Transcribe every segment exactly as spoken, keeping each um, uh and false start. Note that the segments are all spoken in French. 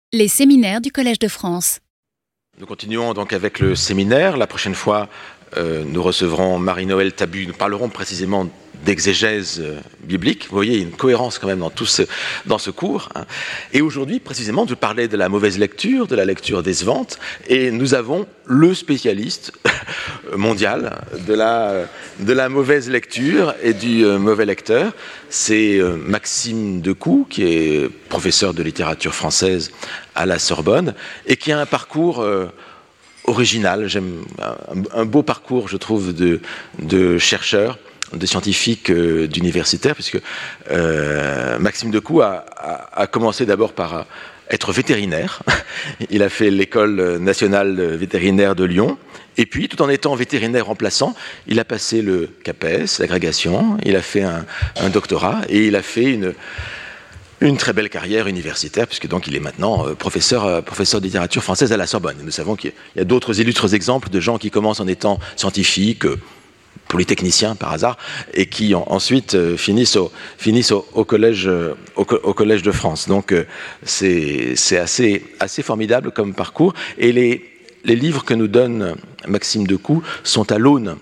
Les séminaires du Collège de France. Nous continuons donc avec le séminaire. La prochaine fois, euh, nous recevrons Marie-Noëlle Tabu. Nous parlerons précisément d'exégèse euh, biblique. Vous voyez, il y a une cohérence quand même dans, tout ce, dans ce cours. Hein. Et aujourd'hui, précisément, je parlais de la mauvaise lecture, de la lecture décevante. Et nous avons le spécialiste mondial de la, de la mauvaise lecture et du euh, mauvais lecteur. C'est euh, Maxime Decoux, qui est professeur de littérature française à la Sorbonne et qui a un parcours euh, original. J'aime un, un beau parcours, je trouve, de, de chercheur, de scientifique, euh, d'universitaire, puisque euh, Maxime Decoux a, a, a commencé d'abord par être vétérinaire. Il a fait l'école nationale vétérinaire de Lyon. Et puis, tout en étant vétérinaire remplaçant, il a passé le CAPES, l'agrégation, il a fait un, un doctorat et il a fait une, une très belle carrière universitaire, puisque donc il est maintenant euh, professeur, euh, professeur de littérature française à la Sorbonne. Et nous savons qu'il y a d'autres illustres exemples de gens qui commencent en étant scientifiques, euh, polytechniciens par hasard, et qui en, ensuite euh, finissent, au, finissent au, au, collège, euh, au, au Collège de France. Donc euh, c'est, c'est assez, assez formidable comme parcours. Et les, les livres que nous donne Maxime Decoux sont à l'aune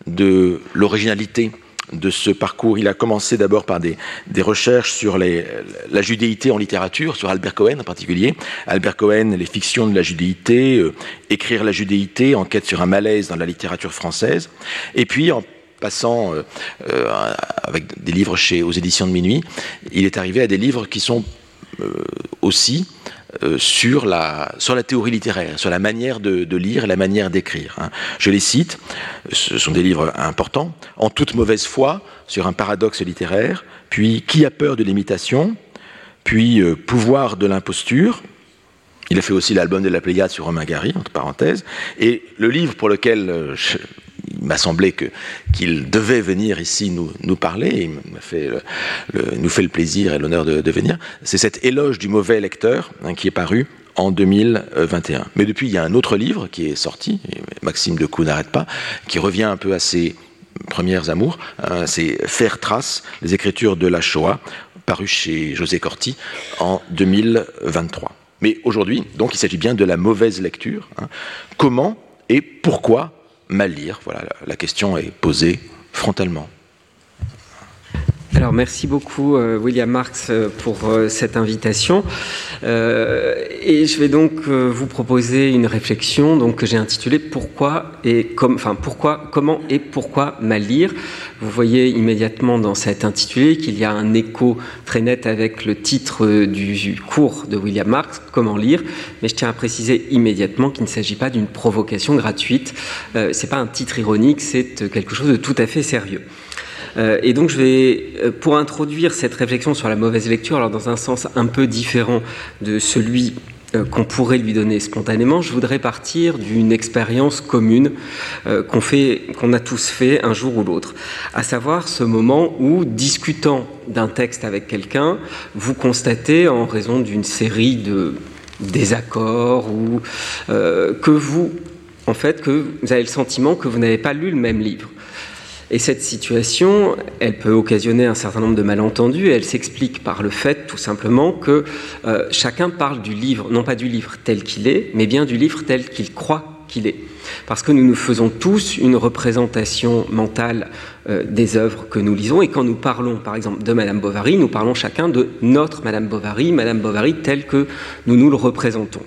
de l'originalité de ce parcours. Il a commencé d'abord par des, des recherches sur les, la judéité en littérature, sur Albert Cohen en particulier. Albert Cohen, les fictions de la judéité, euh, écrire la judéité, enquête sur un malaise dans la littérature française. Et puis, en passant euh, euh, avec des livres chez, aux éditions de Minuit, il est arrivé à des livres qui sont euh, aussi Euh, sur, la, sur la théorie littéraire, sur la manière de, de lire et la manière d'écrire. Hein. Je les cite, ce sont des livres importants. En toute mauvaise foi, sur un paradoxe littéraire, puis Qui a peur de l'imitation, puis euh, Pouvoir de l'imposture. Il a fait aussi l'album de la Pléiade sur Romain Gary, entre parenthèses. Et le livre pour lequel euh, je, il m'a semblé que, qu'il devait venir ici nous, nous parler, il m'a fait le, le, nous fait le plaisir et l'honneur de, de venir, c'est cet éloge du mauvais lecteur hein, qui est paru en deux mille vingt et un. Mais depuis, il y a un autre livre qui est sorti, et Maxime Decoux n'arrête pas, qui revient un peu à ses premières amours, hein, c'est Faire trace, les écritures de la Shoah, paru chez José Corti en deux mille vingt-trois. Mais aujourd'hui, donc, il s'agit bien de la mauvaise lecture. Hein. Comment et pourquoi mal lire? Voilà, la question est posée frontalement. Alors, merci beaucoup, euh, William Marx, pour euh, cette invitation. Euh, et je vais donc euh, vous proposer une réflexion donc, que j'ai intitulée « Pourquoi et com- enfin, pourquoi, comment et pourquoi mal lire ?» Vous voyez immédiatement dans cet intitulé qu'il y a un écho très net avec le titre du cours de William Marx, « Comment lire ?» Mais je tiens à préciser immédiatement qu'il ne s'agit pas d'une provocation gratuite. Euh, ce n'est pas un titre ironique, c'est quelque chose de tout à fait sérieux. Euh, et donc je vais, pour introduire cette réflexion sur la mauvaise lecture, alors dans un sens un peu différent de celui euh, qu'on pourrait lui donner spontanément, je voudrais partir d'une expérience commune euh, qu'on fait, qu'on a tous fait un jour ou l'autre, à savoir ce moment où, discutant d'un texte avec quelqu'un, vous constatez, en raison d'une série de désaccords, ou euh, que vous, en fait, que vous avez le sentiment que vous n'avez pas lu le même livre. Et cette situation, elle peut occasionner un certain nombre de malentendus et elle s'explique par le fait, tout simplement, que euh, chacun parle du livre, non pas du livre tel qu'il est, mais bien du livre tel qu'il croit qu'il est. Parce que nous nous faisons tous une représentation mentale euh, des œuvres que nous lisons, et quand nous parlons, par exemple, de Madame Bovary, nous parlons chacun de notre Madame Bovary, Madame Bovary telle que nous nous le représentons.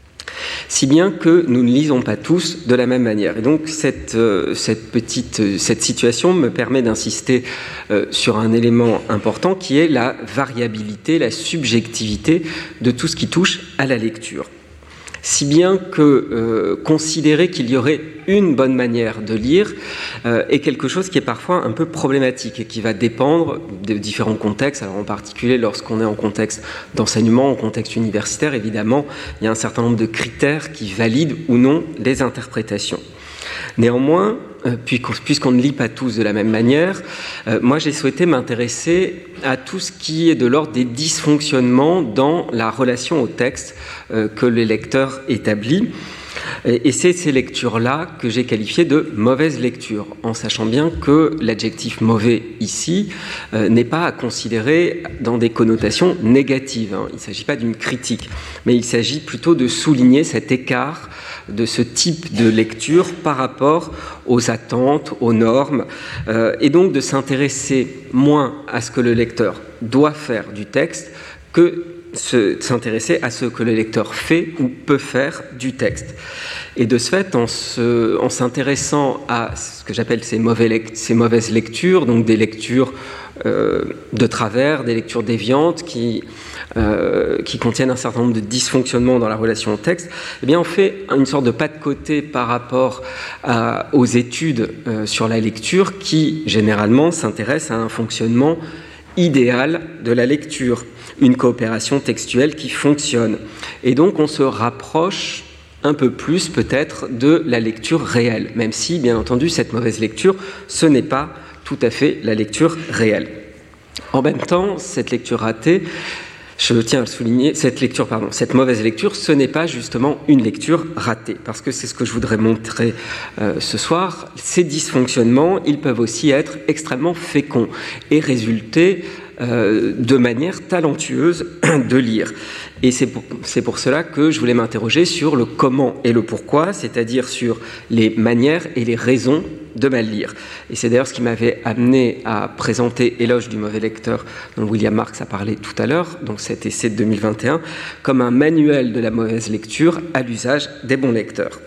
Si bien que nous ne lisons pas tous de la même manière. Et donc cette, euh, cette, petite, cette situation me permet d'insister euh, sur un élément important qui est la variabilité, la subjectivité de tout ce qui touche à la lecture. Si bien que euh, considérer qu'il y aurait une bonne manière de lire euh, est quelque chose qui est parfois un peu problématique et qui va dépendre de différents contextes. Alors en particulier lorsqu'on est en contexte d'enseignement, en contexte universitaire, évidemment, il y a un certain nombre de critères qui valident ou non les interprétations. Néanmoins, euh, puisqu'on ne lit pas tous de la même manière, euh, moi j'ai souhaité m'intéresser à tout ce qui est de l'ordre des dysfonctionnements dans la relation au texte euh, que les lecteurs établissent. Et, et c'est ces lectures-là que j'ai qualifiées de mauvaises lectures, en sachant bien que l'adjectif mauvais ici euh, n'est pas à considérer dans des connotations négatives. Hein. Il ne s'agit pas d'une critique, mais il s'agit plutôt de souligner cet écart de ce type de lecture par rapport aux attentes, aux normes, euh, et donc de s'intéresser moins à ce que le lecteur doit faire du texte que se, s'intéresser à ce que le lecteur fait ou peut faire du texte. Et de ce fait, en, se, en s'intéressant à ce que j'appelle ces, mauvais, ces mauvaises lectures, donc des lectures euh, de travers, des lectures déviantes qui, euh, qui contiennent un certain nombre de dysfonctionnements dans la relation au texte, eh bien on fait une sorte de pas de côté par rapport à, aux études euh, sur la lecture qui, généralement, s'intéressent à un fonctionnement idéal de la lecture, une coopération textuelle qui fonctionne. Et donc on se rapproche un peu plus peut-être de la lecture réelle, même si, bien entendu, cette mauvaise lecture, ce n'est pas tout à fait la lecture réelle. En même temps, cette lecture ratée, je tiens à le souligner, cette lecture, pardon, cette mauvaise lecture, ce n'est pas justement une lecture ratée, parce que c'est ce que je voudrais montrer euh, ce soir. Ces dysfonctionnements, ils peuvent aussi être extrêmement féconds et résulter euh, de manière talentueuse de lire. Et c'est pour, c'est pour cela que je voulais m'interroger sur le comment et le pourquoi, c'est-à-dire sur les manières et les raisons de mal lire. Et c'est d'ailleurs ce qui m'avait amené à présenter Éloge du mauvais lecteur, dont William Marx a parlé tout à l'heure, donc cet essai de deux mille vingt et un, comme un manuel de la mauvaise lecture à l'usage des bons lecteurs.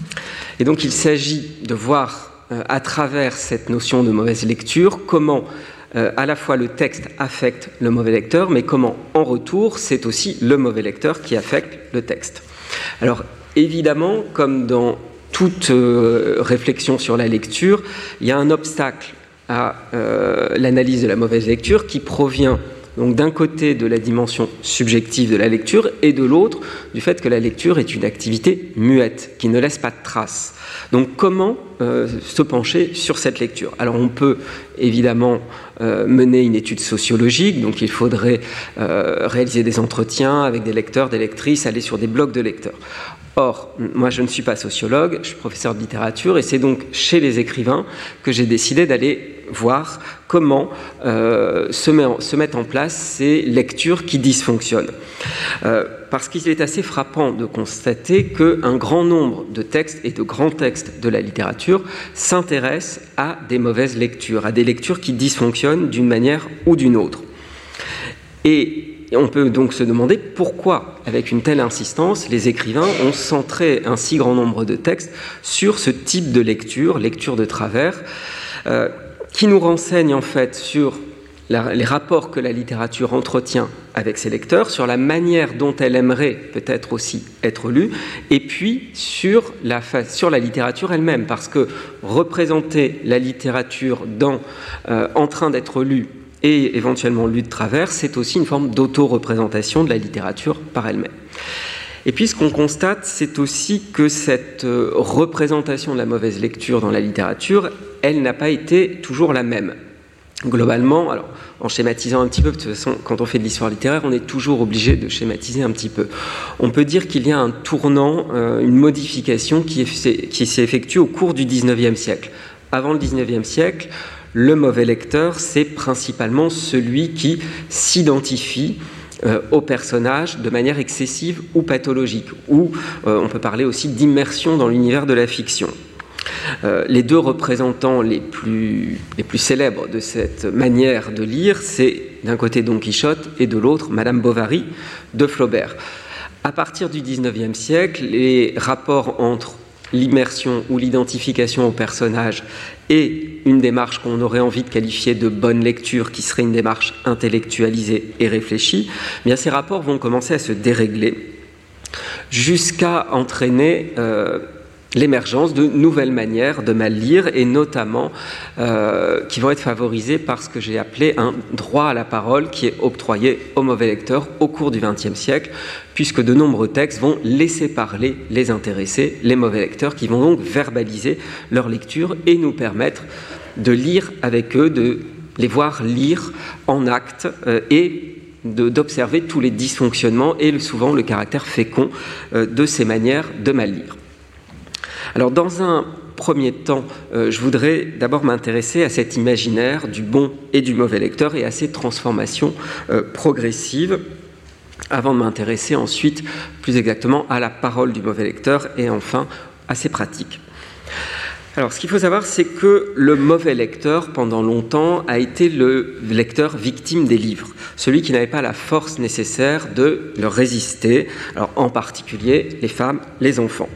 Et donc il s'agit de voir euh, à travers cette notion de mauvaise lecture comment euh, à la fois le texte affecte le mauvais lecteur, mais comment en retour c'est aussi le mauvais lecteur qui affecte le texte. Alors évidemment, comme dans toute euh, réflexion sur la lecture, il y a un obstacle à euh, l'analyse de la mauvaise lecture qui provient donc d'un côté de la dimension subjective de la lecture et de l'autre du fait que la lecture est une activité muette qui ne laisse pas de traces. Donc comment euh, se pencher sur cette lecture ? Alors on peut évidemment euh, mener une étude sociologique, donc il faudrait euh, réaliser des entretiens avec des lecteurs, des lectrices, aller sur des blogs de lecteurs. Or, moi je ne suis pas sociologue, je suis professeur de littérature et c'est donc chez les écrivains que j'ai décidé d'aller voir comment euh, se, met en, se mettent en place ces lectures qui dysfonctionnent. Euh, parce qu'il est assez frappant de constater qu'un grand nombre de textes et de grands textes de la littérature s'intéressent à des mauvaises lectures, à des lectures qui dysfonctionnent d'une manière ou d'une autre. Et on peut donc se demander pourquoi, avec une telle insistance, les écrivains ont centré un si grand nombre de textes sur ce type de lecture, lecture de travers, euh, qui nous renseigne en fait sur la, les rapports que la littérature entretient avec ses lecteurs, sur la manière dont elle aimerait peut-être aussi être lue, et puis sur la, sur la littérature elle-même, parce que représenter la littérature dans, euh, en train d'être lue et éventuellement lue de travers, c'est aussi une forme d'auto-représentation de la littérature par elle-même. Et puis ce qu'on constate, c'est aussi que cette euh, représentation de la mauvaise lecture dans la littérature, elle n'a pas été toujours la même. Globalement, alors, en schématisant un petit peu, de toute façon, quand on fait de l'histoire littéraire, on est toujours obligé de schématiser un petit peu. On peut dire qu'il y a un tournant, euh, une modification qui, est, qui s'est effectuée au cours du dix-neuvième siècle. Avant le dix-neuvième siècle, le mauvais lecteur, c'est principalement celui qui s'identifie euh, au personnage de manière excessive ou pathologique, ou euh, on peut parler aussi d'immersion dans l'univers de la fiction. Euh, les deux représentants les plus, les plus célèbres de cette manière de lire, c'est d'un côté Don Quichotte et de l'autre Madame Bovary de Flaubert. À partir du dix-neuvième siècle, les rapports entre l'immersion ou l'identification au personnage et une démarche qu'on aurait envie de qualifier de bonne lecture, qui serait une démarche intellectualisée et réfléchie, eh bien ces rapports vont commencer à se dérégler jusqu'à entraîner euh, l'émergence de nouvelles manières de mal lire et notamment euh, qui vont être favorisées par ce que j'ai appelé un droit à la parole qui est octroyé aux mauvais lecteurs au cours du vingtième siècle, puisque de nombreux textes vont laisser parler les intéressés, les mauvais lecteurs, qui vont donc verbaliser leur lecture et nous permettre de lire avec eux, de les voir lire en acte euh, et de, d'observer tous les dysfonctionnements et souvent le caractère fécond euh, de ces manières de mal lire. Alors, dans un premier temps, euh, je voudrais d'abord m'intéresser à cet imaginaire du bon et du mauvais lecteur et à ces transformations euh, progressives, avant de m'intéresser ensuite plus exactement à la parole du mauvais lecteur et enfin à ses pratiques. Alors, ce qu'il faut savoir, c'est que le mauvais lecteur, pendant longtemps, a été le lecteur victime des livres, celui qui n'avait pas la force nécessaire de leur résister, alors en particulier les femmes, les enfants.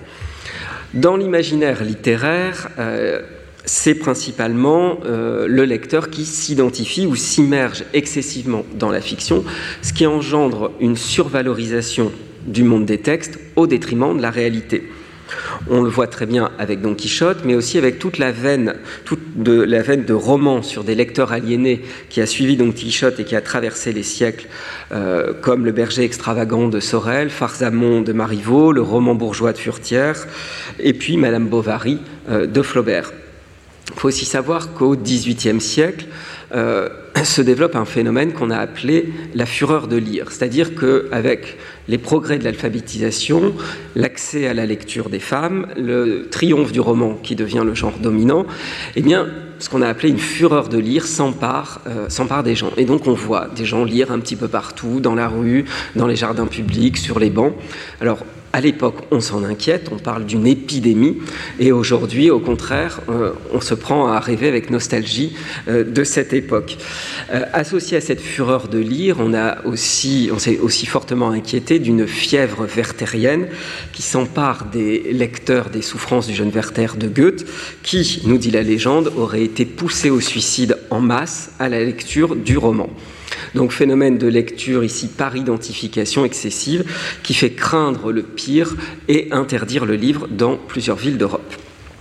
Dans l'imaginaire littéraire, euh, c'est principalement euh, le lecteur qui s'identifie ou s'immerge excessivement dans la fiction, ce qui engendre une survalorisation du monde des textes au détriment de la réalité. On le voit très bien avec Don Quichotte, mais aussi avec toute la veine, toute de, la veine de romans sur des lecteurs aliénés qui a suivi Don Quichotte et qui a traversé les siècles, euh, comme Le berger extravagant de Sorel, Farsamond de Marivaux, Le roman bourgeois de Furetière, et puis Madame Bovary euh, de Flaubert. Il faut aussi savoir qu'au dix-huitième siècle, euh, se développe un phénomène qu'on a appelé la fureur de lire, c'est-à-dire qu'avec les progrès de l'alphabétisation, l'accès à la lecture des femmes, le triomphe du roman qui devient le genre dominant, eh bien, ce qu'on a appelé une fureur de lire s'empare, euh, s'empare des gens. Et donc on voit des gens lire un petit peu partout, dans la rue, dans les jardins publics, sur les bancs. Alors, à l'époque, on s'en inquiète, on parle d'une épidémie, et aujourd'hui, au contraire, euh, on se prend à rêver avec nostalgie euh, de cette époque. Euh, associé à cette fureur de lire, on, a aussi, on s'est aussi fortement inquiété d'une fièvre werthérienne qui s'empare des lecteurs des souffrances du jeune Werther de Goethe, qui, nous dit la légende, aurait été poussé au suicide en masse à la lecture du roman. Donc phénomène de lecture ici par identification excessive qui fait craindre le pire et interdire le livre dans plusieurs villes d'Europe.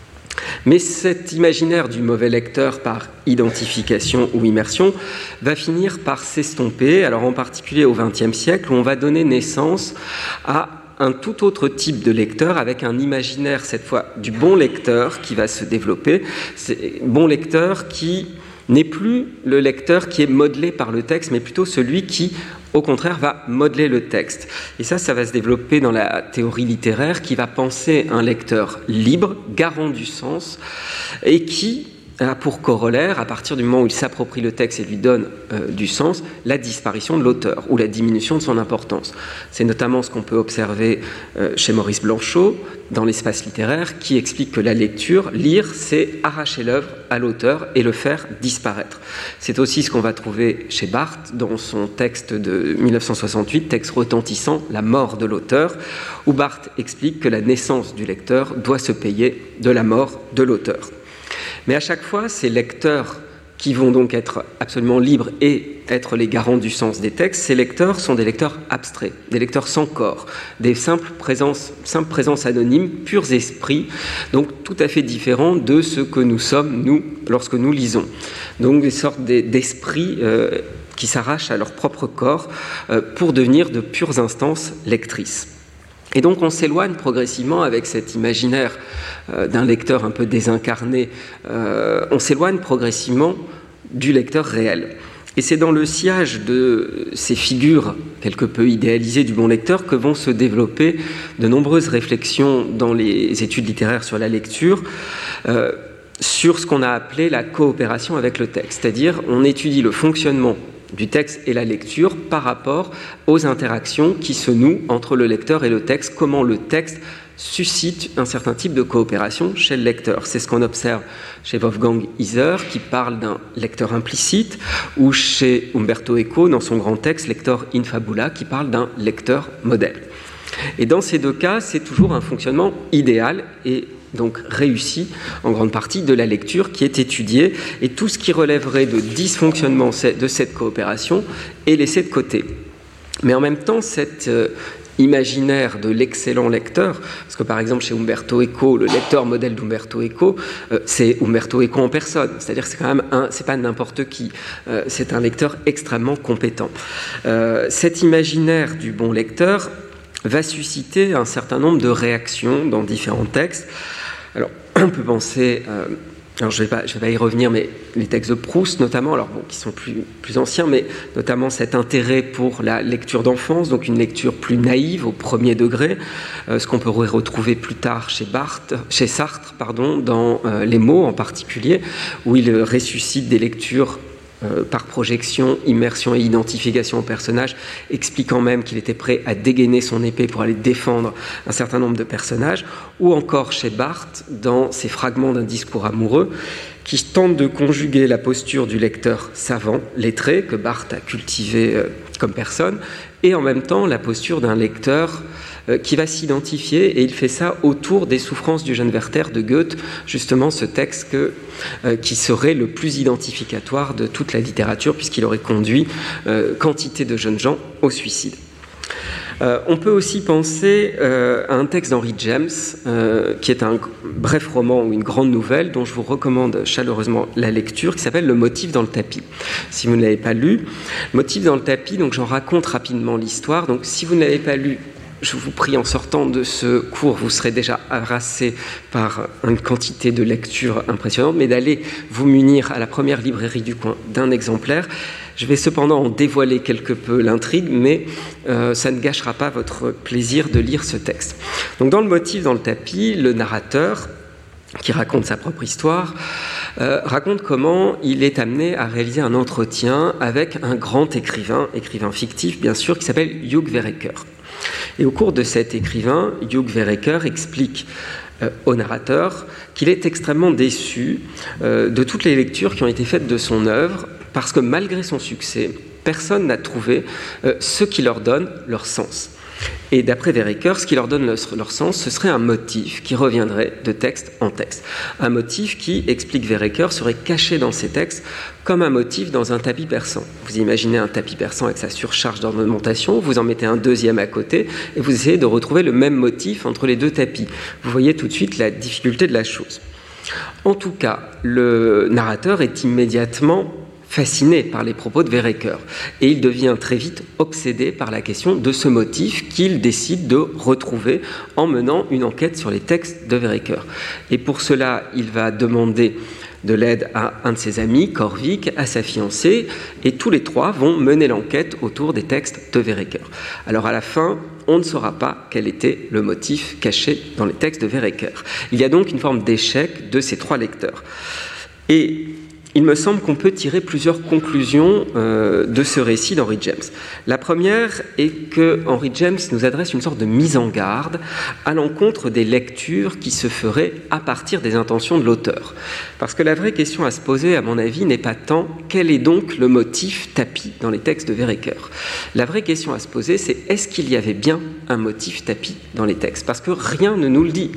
Mais cet imaginaire du mauvais lecteur par identification ou immersion va finir par s'estomper, alors en particulier au vingtième siècle où on va donner naissance à un tout autre type de lecteur avec un imaginaire cette fois du bon lecteur qui va se développer, c'est bon lecteur qui n'est plus le lecteur qui est modelé par le texte, mais plutôt celui qui, au contraire, va modeler le texte. Et ça, ça va se développer dans la théorie littéraire qui va penser un lecteur libre, garant du sens, et qui a pour corollaire, à partir du moment où il s'approprie le texte et lui donne euh, du sens, la disparition de l'auteur ou la diminution de son importance. C'est notamment ce qu'on peut observer euh, chez Maurice Blanchot, dans l'espace littéraire, qui explique que la lecture, lire, c'est arracher l'œuvre à l'auteur et le faire disparaître. C'est aussi ce qu'on va trouver chez Barthes dans son texte de mille neuf cent soixante-huit, texte retentissant, La mort de l'auteur, où Barthes explique que la naissance du lecteur doit se payer de la mort de l'auteur. Mais à chaque fois, ces lecteurs qui vont donc être absolument libres et être les garants du sens des textes, ces lecteurs sont des lecteurs abstraits, des lecteurs sans corps, des simples présences, simples présences anonymes, purs esprits, donc tout à fait différents de ce que nous sommes, nous, lorsque nous lisons. Donc des sortes d'esprits euh, qui s'arrachent à leur propre corps euh, pour devenir de pures instances lectrices. Et donc on s'éloigne progressivement avec cet imaginaire euh, d'un lecteur un peu désincarné, euh, on s'éloigne progressivement du lecteur réel. Et c'est dans le sillage de ces figures quelque peu idéalisées du bon lecteur que vont se développer de nombreuses réflexions dans les études littéraires sur la lecture, euh, sur ce qu'on a appelé la coopération avec le texte, c'est-à-dire on étudie le fonctionnement du texte et la lecture par rapport aux interactions qui se nouent entre le lecteur et le texte, comment le texte suscite un certain type de coopération chez le lecteur. C'est ce qu'on observe chez Wolfgang Iser, qui parle d'un lecteur implicite, ou chez Umberto Eco, dans son grand texte « Lector in fabula », qui parle d'un lecteur modèle. Et dans ces deux cas, c'est toujours un fonctionnement idéal et donc réussi en grande partie de la lecture qui est étudiée, et tout ce qui relèverait de dysfonctionnement de cette coopération est laissé de côté. Mais en même temps, cet euh, imaginaire de l'excellent lecteur, parce que par exemple chez Umberto Eco, le lecteur modèle d'Umberto Eco, euh, c'est Umberto Eco en personne, c'est-à-dire que c'est quand même un, c'est pas n'importe qui, euh, c'est un lecteur extrêmement compétent. Euh, cet imaginaire du bon lecteur va susciter un certain nombre de réactions dans différents textes. Alors, on peut penser euh, alors je ne vais pas, je vais pas y revenir, mais les textes de Proust notamment, alors bon, qui sont plus, plus anciens, mais notamment cet intérêt pour la lecture d'enfance, donc une lecture plus naïve au premier degré, euh, ce qu'on pourrait retrouver plus tard chez, Barthes, chez Sartre, pardon, dans euh, Les mots en particulier, où il ressuscite des lectures Euh, par projection, immersion et identification au personnage, expliquant même qu'il était prêt à dégainer son épée pour aller défendre un certain nombre de personnages, ou encore chez Barthes, dans ses fragments d'un discours amoureux, qui tente de conjuguer la posture du lecteur savant, lettré, que Barthes a cultivé euh, comme personne, et en même temps la posture d'un lecteur euh, qui va s'identifier, et il fait ça autour des souffrances du jeune Werther de Goethe, justement ce texte que, euh, qui serait le plus identificatoire de toute la littérature, puisqu'il aurait conduit euh, quantité de jeunes gens au suicide. Euh, on peut aussi penser euh, à un texte d'Henry James, euh, qui est un bref roman ou une grande nouvelle, dont je vous recommande chaleureusement la lecture, qui s'appelle Le motif dans le tapis. Si vous ne l'avez pas lu, Le motif dans le tapis, donc j'en raconte rapidement l'histoire. Donc si vous ne l'avez pas lu, je vous prie, en sortant de ce cours, vous serez déjà harassé par une quantité de lectures impressionnante, mais d'aller vous munir à la première librairie du coin d'un exemplaire. Je vais cependant en dévoiler quelque peu l'intrigue, mais euh, ça ne gâchera pas votre plaisir de lire ce texte. Donc, dans le motif dans le tapis, le narrateur, qui raconte sa propre histoire, euh, raconte comment il est amené à réaliser un entretien avec un grand écrivain, écrivain fictif bien sûr, qui s'appelle Hugh Vereker. Et au cours de cet écrivain, Hugh Vereker explique euh, au narrateur qu'il est extrêmement déçu euh, de toutes les lectures qui ont été faites de son œuvre, parce que malgré son succès, personne n'a trouvé euh, ce qui leur donne leur sens. Et d'après Vereker, ce qui leur donne leur, leur sens, ce serait un motif qui reviendrait de texte en texte. Un motif qui, explique Vereker, serait caché dans ces textes comme un motif dans un tapis persan. Vous imaginez un tapis persan avec sa surcharge d'ornementation, vous en mettez un deuxième à côté et vous essayez de retrouver le même motif entre les deux tapis. Vous voyez tout de suite la difficulté de la chose. En tout cas, le narrateur est immédiatement fasciné par les propos de Vereker, et il devient très vite obsédé par la question de ce motif qu'il décide de retrouver en menant une enquête sur les textes de Vereker. Et pour cela, il va demander de l'aide à un de ses amis, Corvic, à sa fiancée, et tous les trois vont mener l'enquête autour des textes de Vereker. Alors à la fin, on ne saura pas quel était le motif caché dans les textes de Vereker. Il y a donc une forme d'échec de ces trois lecteurs. Et il me semble qu'on peut tirer plusieurs conclusions euh, de ce récit d'Henry James. La première est que Henry James nous adresse une sorte de mise en garde à l'encontre des lectures qui se feraient à partir des intentions de l'auteur. Parce que la vraie question à se poser, à mon avis, n'est pas tant quel est donc le motif tapis dans les textes de Vereker. La vraie question à se poser, c'est est-ce qu'il y avait bien un motif tapis dans les textes ? Parce que rien ne nous le dit.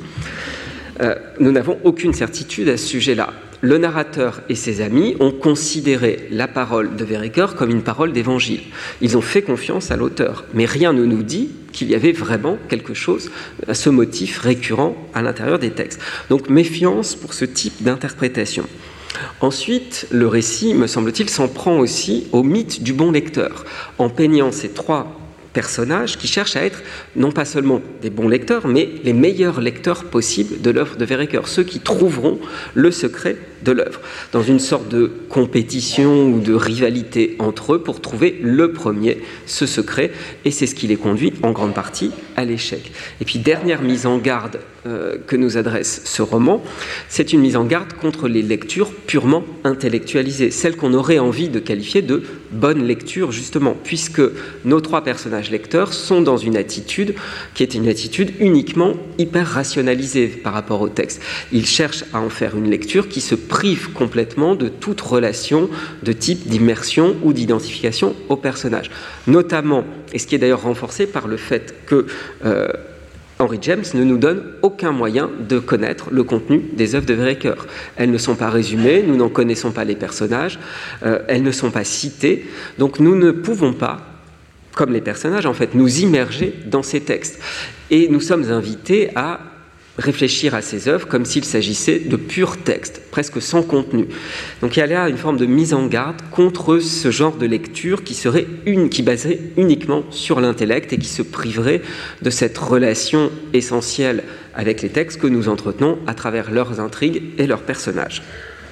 Euh, nous n'avons aucune certitude à ce sujet-là. Le narrateur et ses amis ont considéré la parole de Vereker comme une parole d'évangile. Ils ont fait confiance à l'auteur, mais rien ne nous dit qu'il y avait vraiment quelque chose, ce motif récurrent à l'intérieur des textes. Donc méfiance pour ce type d'interprétation. Ensuite, le récit, me semble-t-il, s'en prend aussi au mythe du bon lecteur, en peignant ces trois personnages qui cherchent à être non pas seulement des bons lecteurs, mais les meilleurs lecteurs possibles de l'œuvre de Vereker, ceux qui trouveront le secret de l'œuvre, dans une sorte de compétition ou de rivalité entre eux pour trouver le premier, ce secret, et c'est ce qui les conduit en grande partie à l'échec. Et puis dernière mise en garde euh, que nous adresse ce roman, c'est une mise en garde contre les lectures purement intellectualisées, celles qu'on aurait envie de qualifier de bonnes lectures justement, puisque nos trois personnages lecteurs sont dans une attitude qui est une attitude uniquement hyper rationalisée par rapport au texte. Ils cherchent à en faire une lecture qui se prive complètement de toute relation de type d'immersion ou d'identification au personnage. Notamment, et ce qui est d'ailleurs renforcé par le fait que euh, Henry James ne nous donne aucun moyen de connaître le contenu des œuvres de Vereker. Elles ne sont pas résumées, nous n'en connaissons pas les personnages, euh, elles ne sont pas citées, donc nous ne pouvons pas, comme les personnages en fait, nous immerger dans ces textes. Et nous sommes invités à réfléchir à ces œuvres comme s'il s'agissait de purs textes, presque sans contenu. Donc il y a là une forme de mise en garde contre ce genre de lecture qui serait une, qui baserait uniquement sur l'intellect et qui se priverait de cette relation essentielle avec les textes que nous entretenons à travers leurs intrigues et leurs personnages.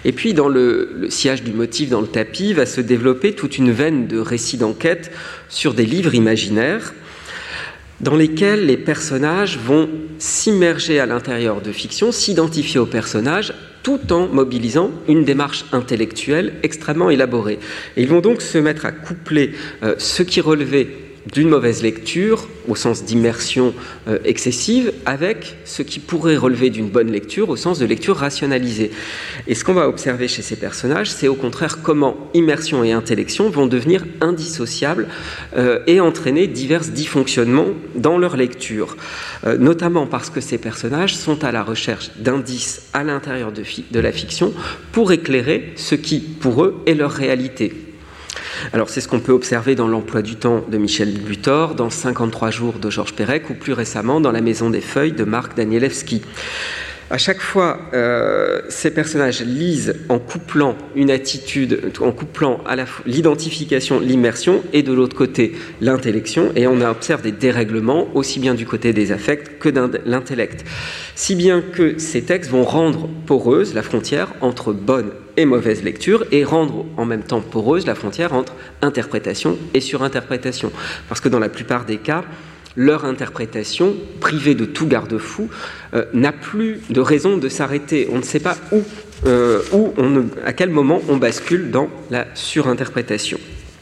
Et puis, dans le, le sillage du motif dans le tapis, va se développer toute une veine de récits d'enquête sur des livres imaginaires dans lesquels les personnages vont s'immerger à l'intérieur de fiction, s'identifier aux personnages, tout en mobilisant une démarche intellectuelle extrêmement élaborée. Et ils vont donc se mettre à coupler euh, ce qui relevait d'une mauvaise lecture, au sens d'immersion euh, excessive, avec ce qui pourrait relever d'une bonne lecture, au sens de lecture rationalisée. Et ce qu'on va observer chez ces personnages, c'est au contraire comment immersion et intellection vont devenir indissociables euh, et entraîner divers dysfonctionnements dans leur lecture, euh, notamment parce que ces personnages sont à la recherche d'indices à l'intérieur de, fi- de la fiction pour éclairer ce qui, pour eux, est leur réalité. Alors c'est ce qu'on peut observer dans l'emploi du temps de Michel Butor, dans cinquante-trois jours de Georges Perec, ou plus récemment dans La Maison des Feuilles de Marc Danielewski. À chaque fois, euh, ces personnages lisent en couplant une attitude, en couplant à la fois l'identification, l'immersion, et de l'autre côté l'intellection, et on observe des dérèglements aussi bien du côté des affects que de l'intellect. Si bien que ces textes vont rendre poreuse la frontière entre bonne et mauvaise lecture, et rendre en même temps poreuse la frontière entre interprétation et surinterprétation. Parce que dans la plupart des cas, leur interprétation, privée de tout garde-fou, euh, n'a plus de raison de s'arrêter. On ne sait pas où, euh, où on, à quel moment on bascule dans la surinterprétation.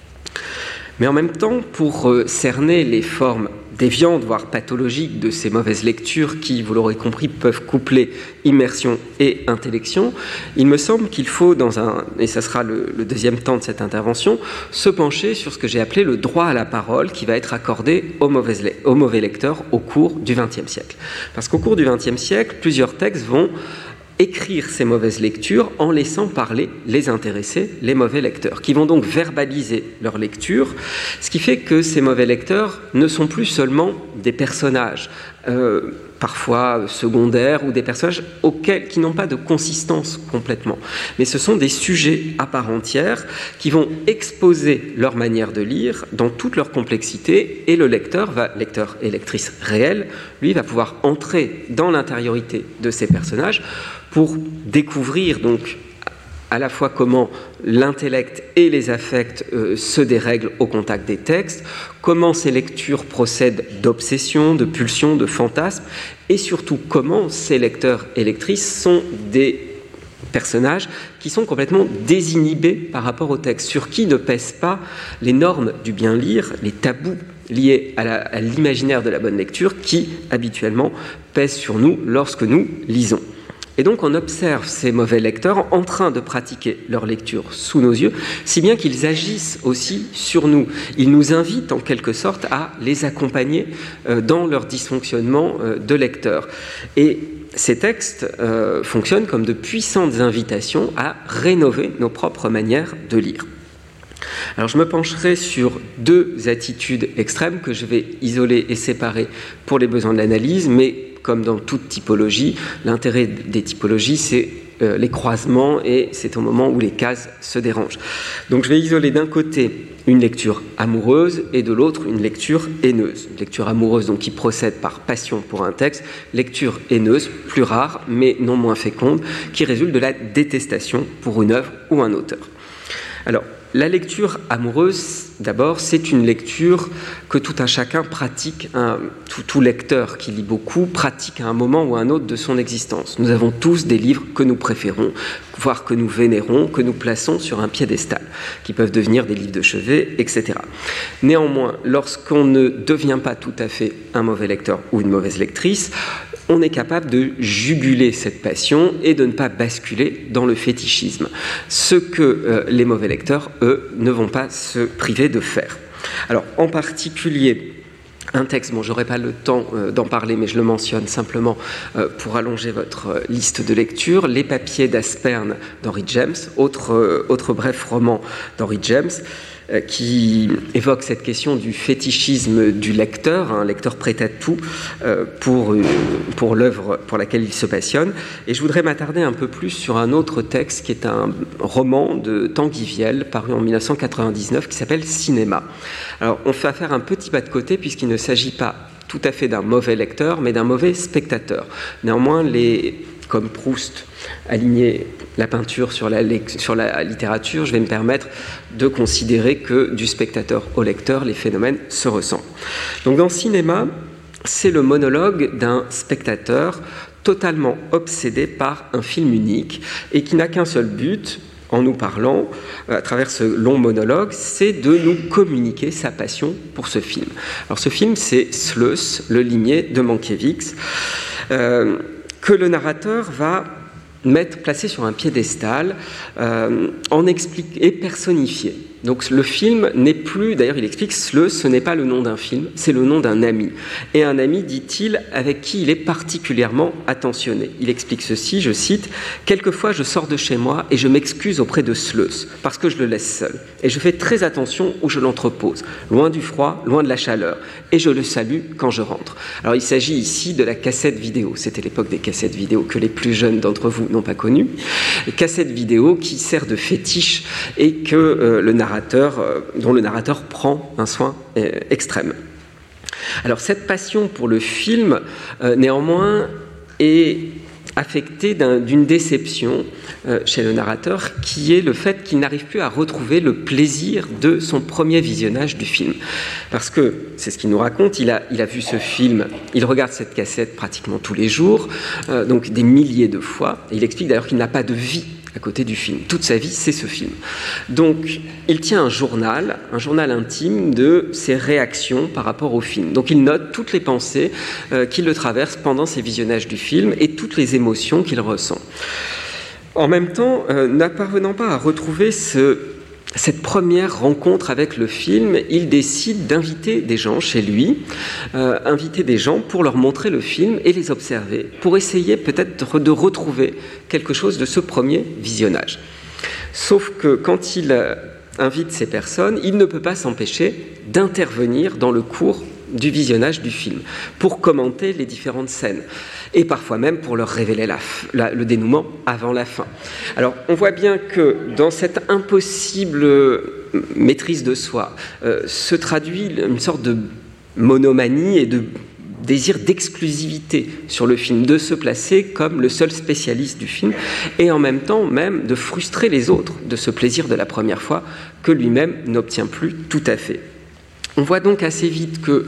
Mais en même temps, pour euh, cerner les formes déviantes, voire pathologiques de ces mauvaises lectures qui, vous l'aurez compris, peuvent coupler immersion et intellection, il me semble qu'il faut, dans un, et ça sera le, le deuxième temps de cette intervention, se pencher sur ce que j'ai appelé le droit à la parole qui va être accordé aux mauvais, aux mauvais lecteurs au cours du vingtième siècle. Parce qu'au cours du vingtième siècle, plusieurs textes vont écrire ces mauvaises lectures en laissant parler les intéressés, les mauvais lecteurs, qui vont donc verbaliser leur lecture, ce qui fait que ces mauvais lecteurs ne sont plus seulement des personnages, euh, parfois secondaires, ou des personnages auxquels, qui n'ont pas de consistance complètement, mais ce sont des sujets à part entière qui vont exposer leur manière de lire dans toute leur complexité, et le lecteur, va, lecteur et lectrice réel, lui va pouvoir entrer dans l'intériorité de ces personnages pour découvrir donc à la fois comment l'intellect et les affects euh, se dérèglent au contact des textes, comment ces lectures procèdent d'obsessions, de pulsions, de fantasmes, et surtout comment ces lecteurs et lectrices sont des personnages qui sont complètement désinhibés par rapport au texte, sur qui ne pèsent pas les normes du bien lire, les tabous liés à, la, à l'imaginaire de la bonne lecture qui, habituellement, pèsent sur nous lorsque nous lisons. Et donc on observe ces mauvais lecteurs en train de pratiquer leur lecture sous nos yeux, si bien qu'ils agissent aussi sur nous. Ils nous invitent en quelque sorte à les accompagner dans leur dysfonctionnement de lecteurs. Et ces textes euh, fonctionnent comme de puissantes invitations à rénover nos propres manières de lire. Alors je me pencherai sur deux attitudes extrêmes que je vais isoler et séparer pour les besoins de l'analyse, mais comme dans toute typologie, l'intérêt des typologies, c'est euh, les croisements, et c'est au moment où les cases se dérangent. Donc je vais isoler d'un côté une lecture amoureuse et de l'autre une lecture haineuse. Une lecture amoureuse donc qui procède par passion pour un texte, lecture haineuse, plus rare mais non moins féconde, qui résulte de la détestation pour une œuvre ou un auteur. Alors, la lecture amoureuse, d'abord, c'est une lecture que tout un chacun pratique, un, tout, tout lecteur qui lit beaucoup pratique à un moment ou à un autre de son existence. Nous avons tous des livres que nous préférons, voire que nous vénérons, que nous plaçons sur un piédestal, qui peuvent devenir des livres de chevet, et cetera. Néanmoins, lorsqu'on ne devient pas tout à fait un mauvais lecteur ou une mauvaise lectrice, on est capable de juguler cette passion et de ne pas basculer dans le fétichisme. Ce que euh, les mauvais lecteurs, eux, ne vont pas se priver de faire. Alors, en particulier, un texte, bon, je n'aurai pas le temps euh, d'en parler, mais je le mentionne simplement euh, pour allonger votre euh, liste de lecture, Les papiers d'Aspern d'Henry James, autre, euh, autre bref roman d'Henry James, qui évoque cette question du fétichisme du lecteur, un lecteur prêt à tout euh, pour, pour l'œuvre pour laquelle il se passionne. Et je voudrais m'attarder un peu plus sur un autre texte qui est un roman de Tanguy Viel, paru en dix-neuf cent quatre-vingt-dix-neuf, qui s'appelle Cinéma. Alors, on fait faire un petit pas de côté puisqu'il ne s'agit pas tout à fait d'un mauvais lecteur, mais d'un mauvais spectateur. Néanmoins, les comme Proust, aligner la peinture sur la, sur la littérature, je vais me permettre de considérer que du spectateur au lecteur, les phénomènes se ressemblent. Donc dans le cinéma, c'est le monologue d'un spectateur totalement obsédé par un film unique et qui n'a qu'un seul but, en nous parlant, à travers ce long monologue, c'est de nous communiquer sa passion pour ce film. Alors ce film, c'est Sleus, le ligné de Mankiewicz, euh, que le narrateur va mettre, placer sur un piédestal, euh, en explique, et personnifier. Donc le film n'est plus, d'ailleurs il explique, Sleus, ce n'est pas le nom d'un film, c'est le nom d'un ami. Et un ami, dit-il, avec qui il est particulièrement attentionné. Il explique ceci, je cite, « Quelquefois je sors de chez moi et je m'excuse auprès de Sleus, parce que je le laisse seul. Et je fais très attention où je l'entrepose, loin du froid, loin de la chaleur. Et je le salue quand je rentre. » Alors il s'agit ici de la cassette vidéo. C'était l'époque des cassettes vidéo que les plus jeunes d'entre vous n'ont pas connues. Cassette vidéo qui sert de fétiche et que euh, le narrateur dont le narrateur prend un soin euh, extrême. Alors cette passion pour le film, euh, néanmoins, est affectée d'un, d'une déception euh, chez le narrateur, qui est le fait qu'il n'arrive plus à retrouver le plaisir de son premier visionnage du film. Parce que, c'est ce qu'il nous raconte, il a, il a vu ce film, il regarde cette cassette pratiquement tous les jours, euh, donc des milliers de fois, et il explique d'ailleurs qu'il n'a pas de vie à côté du film. Toute sa vie, c'est ce film. Donc, il tient un journal, un journal intime de ses réactions par rapport au film. Donc, il note toutes les pensées euh, qui le traversent pendant ses visionnages du film et toutes les émotions qu'il ressent. En même temps, euh, n'apparvenant pas à retrouver ce... cette première rencontre avec le film, il décide d'inviter des gens chez lui, euh, inviter des gens pour leur montrer le film et les observer, pour essayer peut-être de retrouver quelque chose de ce premier visionnage. Sauf que quand il euh, invite ces personnes, il ne peut pas s'empêcher d'intervenir dans le cours du visionnage du film, pour commenter les différentes scènes, et parfois même pour leur révéler la, la, le dénouement avant la fin. Alors, on voit bien que dans cette impossible maîtrise de soi, euh, se traduit une sorte de monomanie et de désir d'exclusivité sur le film, de se placer comme le seul spécialiste du film, et en même temps même de frustrer les autres de ce plaisir de la première fois que lui-même n'obtient plus tout à fait. On voit donc assez vite que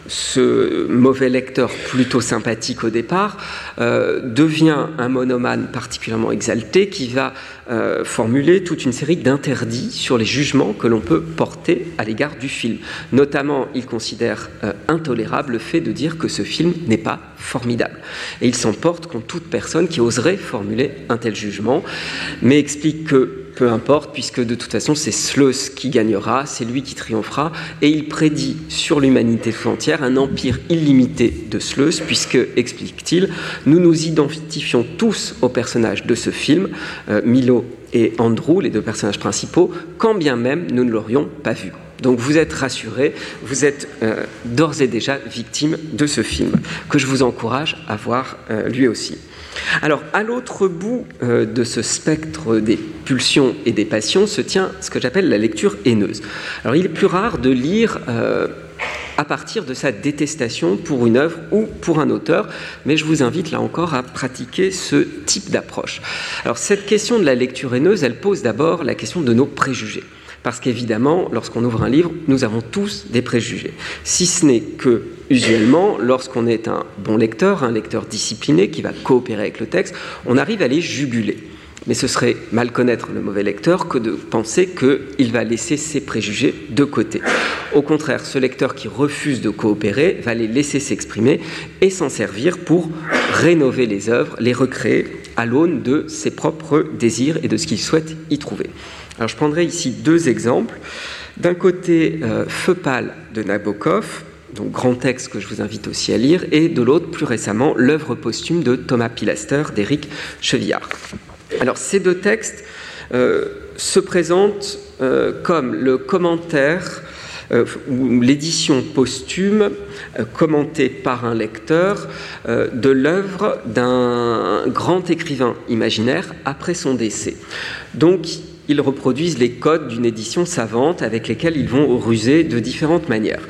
ce mauvais lecteur, plutôt sympathique au départ, euh, devient un monomane particulièrement exalté qui va euh, formuler toute une série d'interdits sur les jugements que l'on peut porter à l'égard du film. Notamment, il considère euh, intolérable le fait de dire que ce film n'est pas formidable. Et il s'emporte contre toute personne qui oserait formuler un tel jugement, mais explique que peu importe, puisque de toute façon, c'est Sleus qui gagnera, c'est lui qui triomphera, et il prédit sur l'humanité tout entière un empire illimité de Sleus, puisque, explique-t-il, nous nous identifions tous aux personnages de ce film, euh, Milo et Andrew, les deux personnages principaux, quand bien même nous ne l'aurions pas vu. Donc vous êtes rassurés, vous êtes euh, d'ores et déjà victime de ce film, que je vous encourage à voir euh, lui aussi. Alors, à l'autre bout euh, de ce spectre des pulsions et des passions se tient ce que j'appelle la lecture haineuse. Alors, il est plus rare de lire euh, à partir de sa détestation pour une œuvre ou pour un auteur, mais je vous invite là encore à pratiquer ce type d'approche. Alors, cette question de la lecture haineuse, elle pose d'abord la question de nos préjugés. Parce qu'évidemment, lorsqu'on ouvre un livre, nous avons tous des préjugés. Si ce n'est que, usuellement, lorsqu'on est un bon lecteur, un lecteur discipliné qui va coopérer avec le texte, on arrive à les juguler. Mais ce serait mal connaître le mauvais lecteur que de penser qu'il va laisser ses préjugés de côté. Au contraire, ce lecteur qui refuse de coopérer va les laisser s'exprimer et s'en servir pour rénover les œuvres, les recréer à l'aune de ses propres désirs et de ce qu'il souhaite y trouver. Alors je prendrai ici deux exemples. D'un côté, euh, Feu pâle de Nabokov, donc grand texte que je vous invite aussi à lire, et de l'autre, plus récemment, l'œuvre posthume de Thomas Pilaster d'Éric Chevillard. Alors ces deux textes euh, se présentent euh, comme le commentaire euh, ou l'édition posthume euh, commentée par un lecteur euh, de l'œuvre d'un grand écrivain imaginaire après son décès. Donc ils reproduisent les codes d'une édition savante avec lesquels ils vont ruser de différentes manières.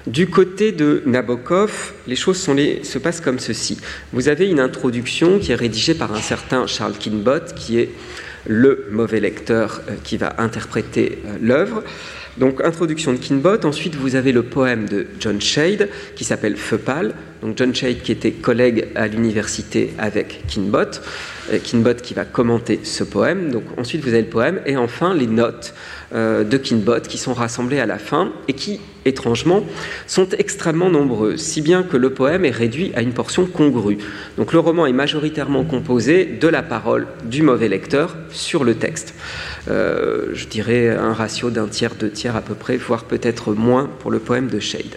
Du côté de Nabokov, les choses sont les, se passent comme ceci. Vous avez une introduction qui est rédigée par un certain Charles Kinbot, qui est le mauvais lecteur euh, qui va interpréter euh, l'œuvre. Donc, introduction de Kinbot. Ensuite, vous avez le poème de John Shade qui s'appelle Feu pâle. Donc, John Shade qui était collègue à l'université avec Kinbot. Euh, Kinbot qui va commenter ce poème. Donc, ensuite, vous avez le poème. Et enfin, les notes euh, de Kinbot qui sont rassemblées à la fin et qui, étrangement, sont extrêmement nombreuses, si bien que le poème est réduit à une portion congrue. Donc, le roman est majoritairement composé de la parole du mauvais lecteur sur le texte. Euh, je dirais un ratio d'un tiers, deux tiers à peu près, voire peut-être moins pour le poème de Shade.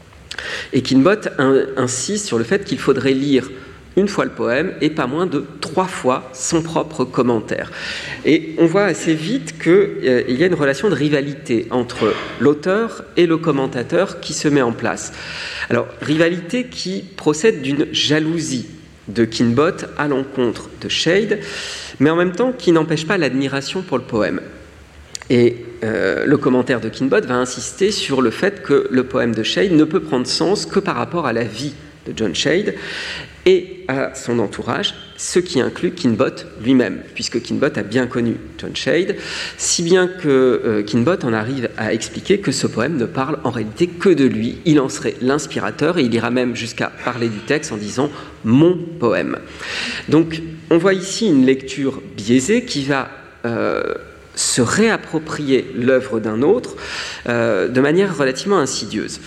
Et Kinbot insiste sur le fait qu'il faudrait lire une fois le poème et pas moins de trois fois son propre commentaire. Et on voit assez vite qu'il euh, y a une relation de rivalité entre l'auteur et le commentateur qui se met en place. Alors, rivalité qui procède d'une jalousie de Kinbot à l'encontre de Shade, mais en même temps qui n'empêche pas l'admiration pour le poème. Et euh, le commentaire de Kinbot va insister sur le fait que le poème de Shade ne peut prendre sens que par rapport à la vie de John Shade et à son entourage, ce qui inclut Kinbot lui-même, puisque Kinbot a bien connu John Shade, si bien que euh, Kinbot en arrive à expliquer que ce poème ne parle en réalité que de lui. Il en serait l'inspirateur et il ira même jusqu'à parler du texte en disant « mon poème ». Donc, on voit ici une lecture biaisée qui va euh, se réapproprier l'œuvre d'un autre euh, de manière relativement insidieuse.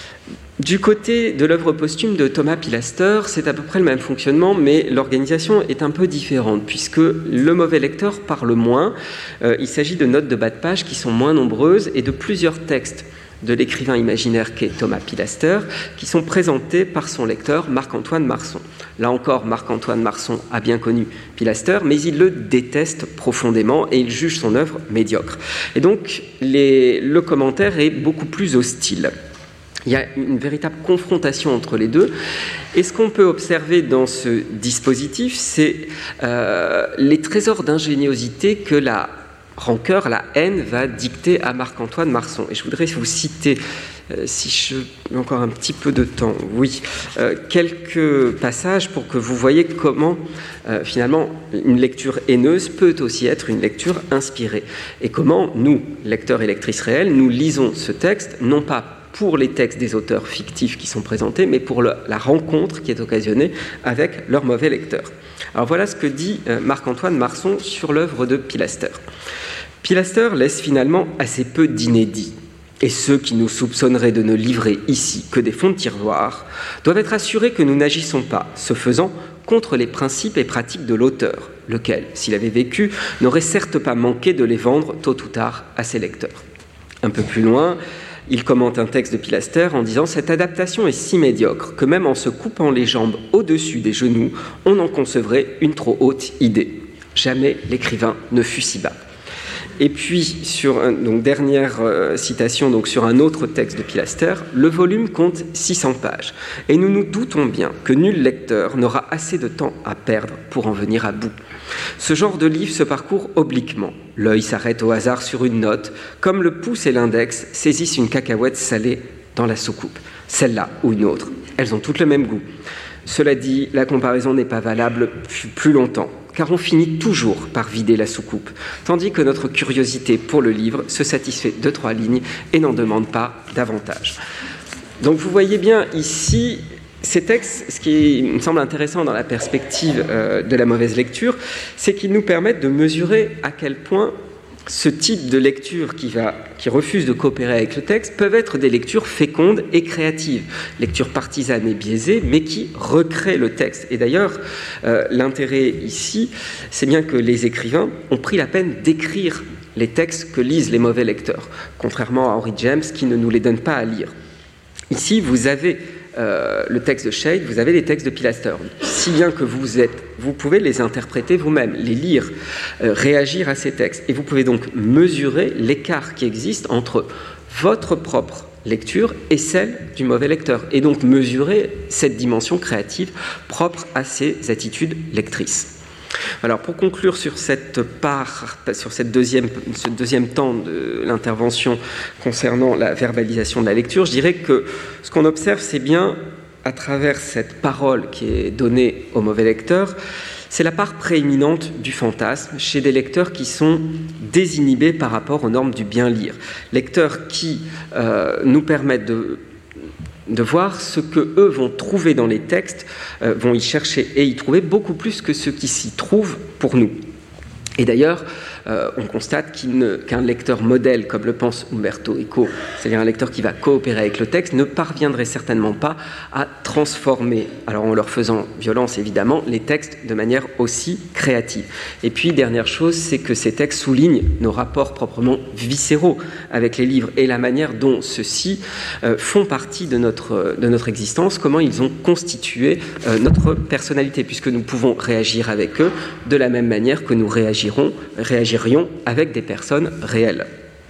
Du côté de l'œuvre posthume de Thomas Pilaster, c'est à peu près le même fonctionnement, mais l'organisation est un peu différente, puisque le mauvais lecteur parle moins. Euh, il s'agit de notes de bas de page qui sont moins nombreuses et de plusieurs textes de l'écrivain imaginaire qu'est Thomas Pilaster, qui sont présentés par son lecteur Marc-Antoine Marson. Là encore, Marc-Antoine Marson a bien connu Pilaster, mais il le déteste profondément et il juge son œuvre médiocre. Et donc, les, le commentaire est beaucoup plus hostile. Il y a une véritable confrontation entre les deux. Et ce qu'on peut observer dans ce dispositif, c'est euh, les trésors d'ingéniosité que la rancœur, la haine, va dicter à Marc-Antoine Marson. Et je voudrais vous citer, euh, si j'ai encore un petit peu de temps, oui, euh, quelques passages pour que vous voyez comment, euh, finalement, une lecture haineuse peut aussi être une lecture inspirée. Et comment nous, lecteurs et lectrices réels, nous lisons ce texte, non pas pour les textes des auteurs fictifs qui sont présentés, mais pour le, la rencontre qui est occasionnée avec leur mauvais lecteur. Alors voilà ce que dit euh, Marc-Antoine Marson sur l'œuvre de Pilaster. Pilaster laisse finalement assez peu d'inédits, et ceux qui nous soupçonneraient de ne livrer ici que des fonds de tiroir doivent être assurés que nous n'agissons pas, ce faisant, contre les principes et pratiques de l'auteur, lequel, s'il avait vécu, n'aurait certes pas manqué de les vendre tôt ou tard à ses lecteurs. Un peu plus loin, il commente un texte de Pilaster en disant « Cette adaptation est si médiocre que même en se coupant les jambes au-dessus des genoux, on en concevrait une trop haute idée. Jamais l'écrivain ne fut si bas. » Et puis, sur un, donc, dernière euh, citation donc, sur un autre texte de Pilaster, le volume compte six cents pages. Et nous nous doutons bien que nul lecteur n'aura assez de temps à perdre pour en venir à bout. Ce genre de livre se parcourt obliquement. L'œil s'arrête au hasard sur une note, comme le pouce et l'index saisissent une cacahuète salée dans la soucoupe. Celle-là ou une autre, elles ont toutes le même goût. Cela dit, la comparaison n'est pas valable plus longtemps, car on finit toujours par vider la soucoupe, tandis que notre curiosité pour le livre se satisfait de trois lignes et n'en demande pas davantage. Donc vous voyez bien ici, ces textes, ce qui me semble intéressant dans la perspective euh, de la mauvaise lecture, c'est qu'ils nous permettent de mesurer à quel point ce type de lecture qui, va, qui refuse de coopérer avec le texte peuvent être des lectures fécondes et créatives, lectures partisanes et biaisées, mais qui recréent le texte. Et d'ailleurs, euh, l'intérêt ici, c'est bien que les écrivains ont pris la peine d'écrire les textes que lisent les mauvais lecteurs, contrairement à Henry James qui ne nous les donne pas à lire. Ici, vous avez euh, le texte de Shade, vous avez les textes de Pilaster, si bien que vous êtes, vous pouvez les interpréter vous-même, les lire, euh, réagir à ces textes. Et vous pouvez donc mesurer l'écart qui existe entre votre propre lecture et celle du mauvais lecteur, et donc mesurer cette dimension créative propre à ces attitudes lectrices. Alors, pour conclure sur cette part, sur cette deuxième, ce deuxième temps de l'intervention concernant la verbalisation de la lecture, je dirais que ce qu'on observe, c'est bien, à travers cette parole qui est donnée au mauvais lecteur, c'est la part prééminente du fantasme chez des lecteurs qui sont désinhibés par rapport aux normes du bien lire. Lecteurs qui euh, nous permettent de de voir ce que eux vont trouver dans les textes, euh, vont y chercher et y trouver beaucoup plus que ce qui s'y trouve pour nous. Et d'ailleurs, euh, on constate qu'il ne, qu'un lecteur modèle, comme le pense Umberto Eco, c'est-à-dire un lecteur qui va coopérer avec le texte, ne parviendrait certainement pas à transformer, alors en leur faisant violence évidemment, les textes de manière aussi créative. Et puis, dernière chose, c'est que ces textes soulignent nos rapports proprement viscéraux avec les livres et la manière dont ceux-ci euh, font partie de notre, de notre existence, comment ils ont constitué euh, notre personnalité, puisque nous pouvons réagir avec eux de la même manière que nous réagirons, réagirions avec des personnes réelles.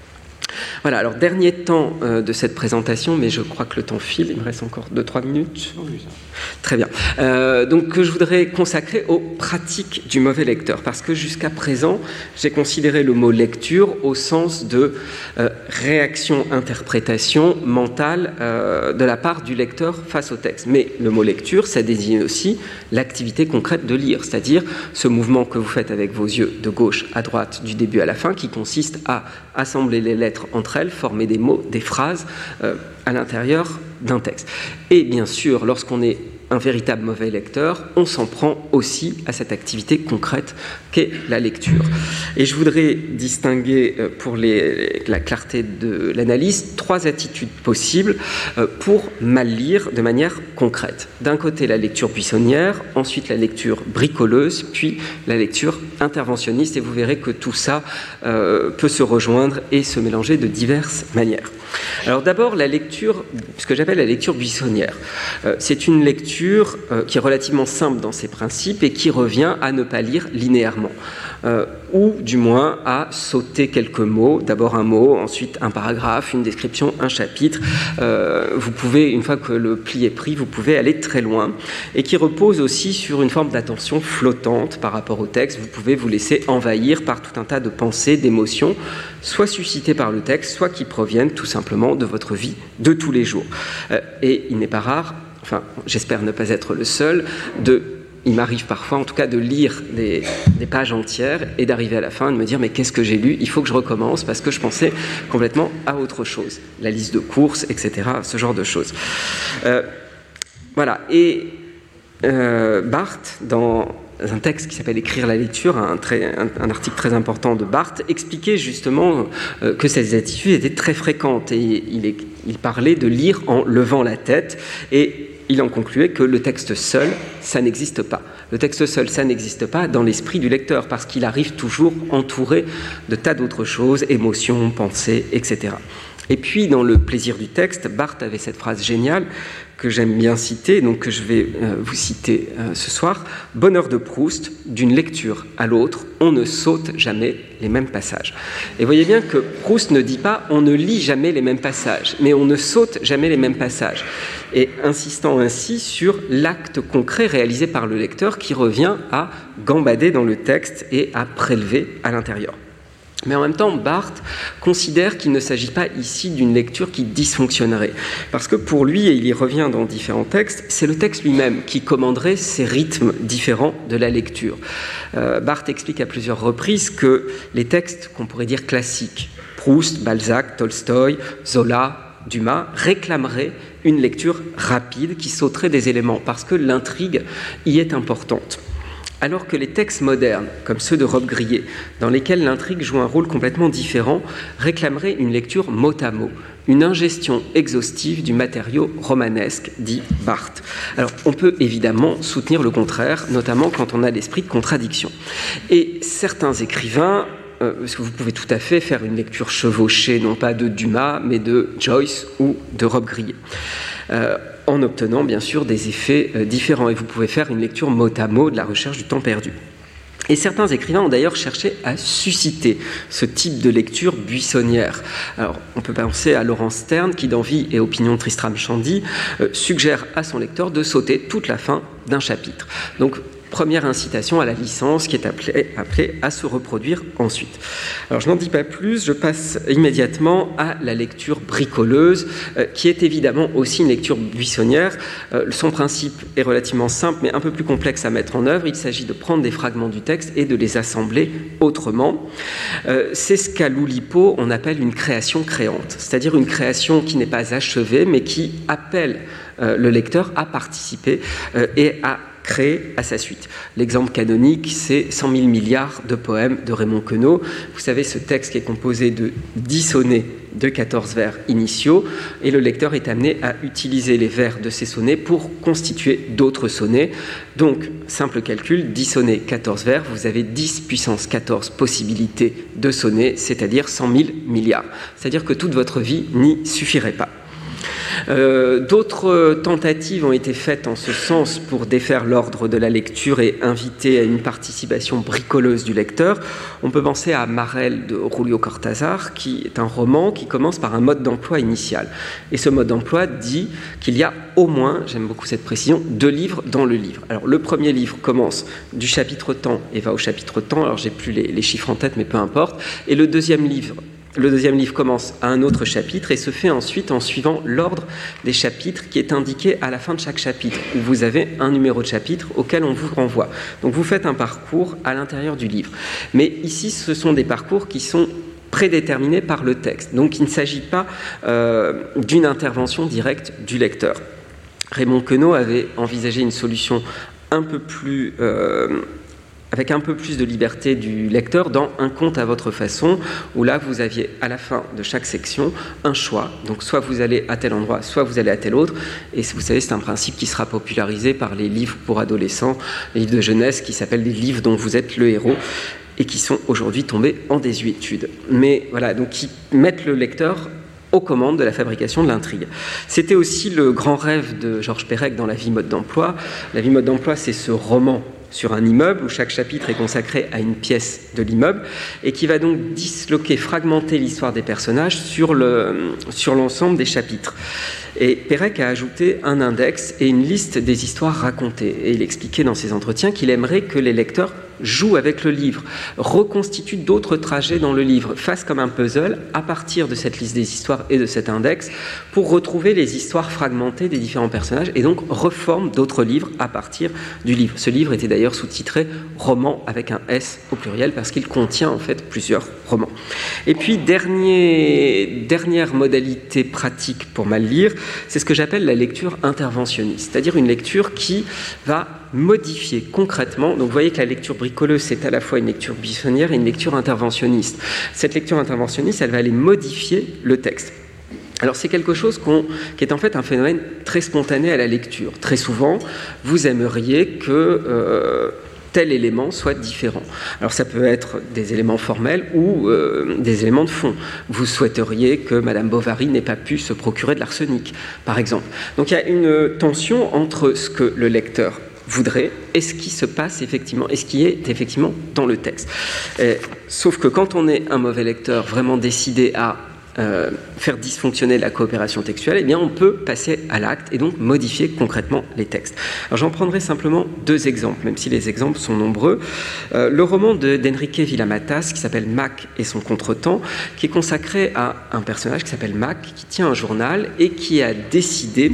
Voilà, alors dernier temps euh, de cette présentation, mais je crois que le temps file, il me reste encore deux trois minutes. Très bien. Euh, donc que je voudrais consacrer aux pratiques du mauvais lecteur, parce que jusqu'à présent, j'ai considéré le mot lecture au sens de euh, réaction, interprétation mentale euh, de la part du lecteur face au texte. Mais le mot lecture, ça désigne aussi l'activité concrète de lire, c'est-à-dire ce mouvement que vous faites avec vos yeux de gauche à droite, du début à la fin, qui consiste à assembler les lettres entre elles, former des mots, des phrases euh, à l'intérieur d'un texte. Et bien sûr, lorsqu'on est un véritable mauvais lecteur, on s'en prend aussi à cette activité concrète qu'est la lecture. Et je voudrais distinguer, pour les, la clarté de l'analyse, trois attitudes possibles pour mal lire de manière concrète. D'un côté, la lecture buissonnière, ensuite la lecture bricoleuse, puis la lecture interventionniste, et vous verrez que tout ça euh, peut se rejoindre et se mélanger de diverses manières. Alors d'abord, la lecture, ce que j'appelle la lecture buissonnière. Euh, c'est une lecture euh, qui est relativement simple dans ses principes et qui revient à ne pas lire linéairement. Euh, ou du moins à sauter quelques mots, d'abord un mot, ensuite un paragraphe, une description, un chapitre. Euh, vous pouvez, une fois que le pli est pris, vous pouvez aller très loin, et qui repose aussi sur une forme d'attention flottante par rapport au texte. Vous pouvez vous laisser envahir par tout un tas de pensées, d'émotions, soit suscitées par le texte, soit qui proviennent tout simplement de votre vie de tous les jours. Euh, et il n'est pas rare, enfin j'espère ne pas être le seul, de il m'arrive parfois, en tout cas, de lire des, des pages entières et d'arriver à la fin et de me dire « mais qu'est-ce que j'ai lu ? Il faut que je recommence parce que je pensais complètement à autre chose. » La liste de courses, et cetera, ce genre de choses. Euh, voilà. Et euh, Barthes, dans un texte qui s'appelle « Écrire la lecture », un, très, un, un article très important de Barthes, expliquait justement euh, que ces attitudes étaient très fréquentes. Et il, est, il parlait de lire en levant la tête, et il en concluait que le texte seul, ça n'existe pas. Le texte seul, ça n'existe pas dans l'esprit du lecteur, parce qu'il arrive toujours entouré de tas d'autres choses, émotions, pensées, et cetera. Et puis, dans le plaisir du texte, Barthes avait cette phrase géniale que j'aime bien citer, donc que je vais euh, vous citer euh, ce soir. « Bonheur de Proust, d'une lecture à l'autre, on ne saute jamais les mêmes passages. » Et voyez bien que Proust ne dit pas « on ne lit jamais les mêmes passages », mais « on ne saute jamais les mêmes passages ». Et insistant ainsi sur l'acte concret réalisé par le lecteur qui revient à gambader dans le texte et à prélever à l'intérieur. Mais en même temps, Barthes considère qu'il ne s'agit pas ici d'une lecture qui dysfonctionnerait. Parce que pour lui, et il y revient dans différents textes, c'est le texte lui-même qui commanderait ces rythmes différents de la lecture. Euh, Barthes explique à plusieurs reprises que les textes qu'on pourrait dire classiques, Proust, Balzac, Tolstoï, Zola, Dumas, réclameraient une lecture rapide qui sauterait des éléments parce que l'intrigue y est importante. Alors que les textes modernes, comme ceux de Rob Grillet, dans lesquels l'intrigue joue un rôle complètement différent, réclameraient une lecture mot à mot, une ingestion exhaustive du matériau romanesque, dit Barthes. Alors, on peut évidemment soutenir le contraire, notamment quand on a l'esprit de contradiction. Et certains écrivains, euh, parce que vous pouvez tout à fait faire une lecture chevauchée, non pas de Dumas, mais de Joyce ou de Rob Grillet. Euh, en obtenant bien sûr des effets euh, différents. Et vous pouvez faire une lecture mot à mot de la recherche du temps perdu. Et certains écrivains ont d'ailleurs cherché à susciter ce type de lecture buissonnière. Alors, on peut penser à Laurence Sterne qui, dans Vie et opinion de Tristram Shandy, euh, suggère à son lecteur de sauter toute la fin d'un chapitre. Donc, première incitation à la licence qui est appelée, appelée à se reproduire ensuite. Alors je n'en dis pas plus, je passe immédiatement à la lecture bricoleuse, euh, qui est évidemment aussi une lecture buissonnière. Euh, son principe est relativement simple, mais un peu plus complexe à mettre en œuvre. Il s'agit de prendre des fragments du texte et de les assembler autrement. Euh, c'est ce qu'à l'Oulipo on appelle une création créante, c'est-à-dire une création qui n'est pas achevée, mais qui appelle euh, le lecteur à participer euh, et à créé à sa suite. L'exemple canonique, c'est cent mille milliards de poèmes de Raymond Queneau. Vous savez, ce texte qui est composé de dix sonnets de quatorze vers initiaux, et le lecteur est amené à utiliser les vers de ces sonnets pour constituer d'autres sonnets. Donc, simple calcul, dix sonnets, quatorze vers, vous avez dix puissance quatorze possibilités de sonnets, c'est-à-dire cent mille milliards. C'est-à-dire que toute votre vie n'y suffirait pas. Euh, d'autres tentatives ont été faites en ce sens pour défaire l'ordre de la lecture et inviter à une participation bricoleuse du lecteur. On peut penser à Marel de Julio Cortázar, qui est un roman qui commence par un mode d'emploi initial. Et ce mode d'emploi dit qu'il y a au moins, j'aime beaucoup cette précision, deux livres dans le livre. Alors le premier livre commence du chapitre temps et va au chapitre temps, alors j'ai plus les, les chiffres en tête, mais peu importe. Et le deuxième livre Le deuxième livre commence à un autre chapitre et se fait ensuite en suivant l'ordre des chapitres qui est indiqué à la fin de chaque chapitre, où vous avez un numéro de chapitre auquel on vous renvoie. Donc vous faites un parcours à l'intérieur du livre. Mais ici, ce sont des parcours qui sont prédéterminés par le texte. Donc il ne s'agit pas euh, d'une intervention directe du lecteur. Raymond Queneau avait envisagé une solution un peu plus... Euh, avec un peu plus de liberté du lecteur dans Un conte à votre façon, où là, vous aviez à la fin de chaque section un choix. Donc, soit vous allez à tel endroit, soit vous allez à tel autre. Et vous savez, c'est un principe qui sera popularisé par les livres pour adolescents, les livres de jeunesse qui s'appellent des livres dont vous êtes le héros et qui sont aujourd'hui tombés en désuétude. Mais voilà, donc qui mettent le lecteur aux commandes de la fabrication de l'intrigue. C'était aussi le grand rêve de Georges Perec dans La vie mode d'emploi. La vie mode d'emploi, c'est ce roman sur un immeuble où chaque chapitre est consacré à une pièce de l'immeuble et qui va donc disloquer, fragmenter l'histoire des personnages sur, le, sur l'ensemble des chapitres. Et Perec a ajouté un index et une liste des histoires racontées. Et il expliquait dans ses entretiens qu'il aimerait que les lecteurs jouent avec le livre, reconstituent d'autres trajets dans le livre, fassent comme un puzzle à partir de cette liste des histoires et de cet index pour retrouver les histoires fragmentées des différents personnages et donc reforment d'autres livres à partir du livre. Ce livre était d'ailleurs sous-titré « Roman » avec un S au pluriel parce qu'il contient en fait plusieurs romans. Et puis, dernier, dernière modalité pratique pour mal lire, c'est ce que j'appelle la lecture interventionniste, c'est-à-dire une lecture qui va modifier concrètement. Donc vous voyez que la lecture bricoleuse, c'est à la fois une lecture buissonnière et une lecture interventionniste. Cette lecture interventionniste, elle va aller modifier le texte. Alors c'est quelque chose qu'on, qui est en fait un phénomène très spontané à la lecture. Très souvent, vous aimeriez que... Euh, tel élément soit différent. Alors ça peut être des éléments formels ou euh, des éléments de fond. Vous souhaiteriez que Madame Bovary n'ait pas pu se procurer de l'arsenic, par exemple. Donc il y a une tension entre ce que le lecteur voudrait et ce qui se passe effectivement, et ce qui est effectivement dans le texte. Et, sauf que quand on est un mauvais lecteur vraiment décidé à Euh, faire dysfonctionner la coopération textuelle, eh bien on peut passer à l'acte et donc modifier concrètement les textes. Alors j'en prendrai simplement deux exemples, même si les exemples sont nombreux. Euh, le roman de, d'Enrique Villamatas qui s'appelle Mac et son contretemps, qui est consacré à un personnage qui s'appelle Mac, qui tient un journal et qui a décidé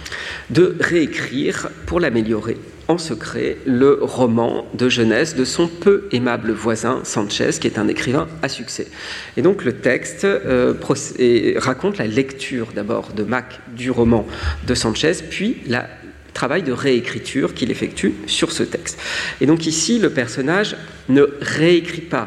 de réécrire pour l'améliorer en secret le roman de jeunesse de son peu aimable voisin Sanchez, qui est un écrivain à succès. Et donc le texte euh, procé- raconte la lecture d'abord de Mac du roman de Sanchez, puis la travail de réécriture qu'il effectue sur ce texte. Et donc ici, le personnage ne réécrit pas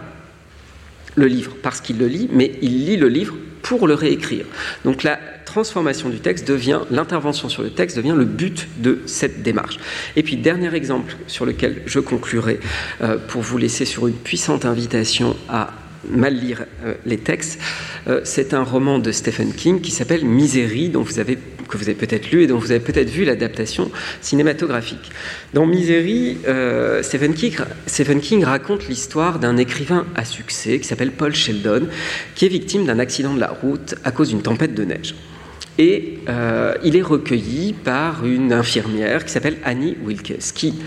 le livre parce qu'il le lit, mais il lit le livre pour le réécrire. Donc la transformation du texte devient, l'intervention sur le texte devient le but de cette démarche. Et puis, dernier exemple sur lequel je conclurai euh, pour vous laisser sur une puissante invitation à mal lire euh, les textes, euh, c'est un roman de Stephen King qui s'appelle Misery, dont vous avez, que vous avez peut-être lu et dont vous avez peut-être vu l'adaptation cinématographique. Dans Misery, euh, Stephen King, Stephen King raconte l'histoire d'un écrivain à succès qui s'appelle Paul Sheldon, qui est victime d'un accident de la route à cause d'une tempête de neige. Et euh, il est recueilli par une infirmière qui s'appelle Annie Wilkes, qui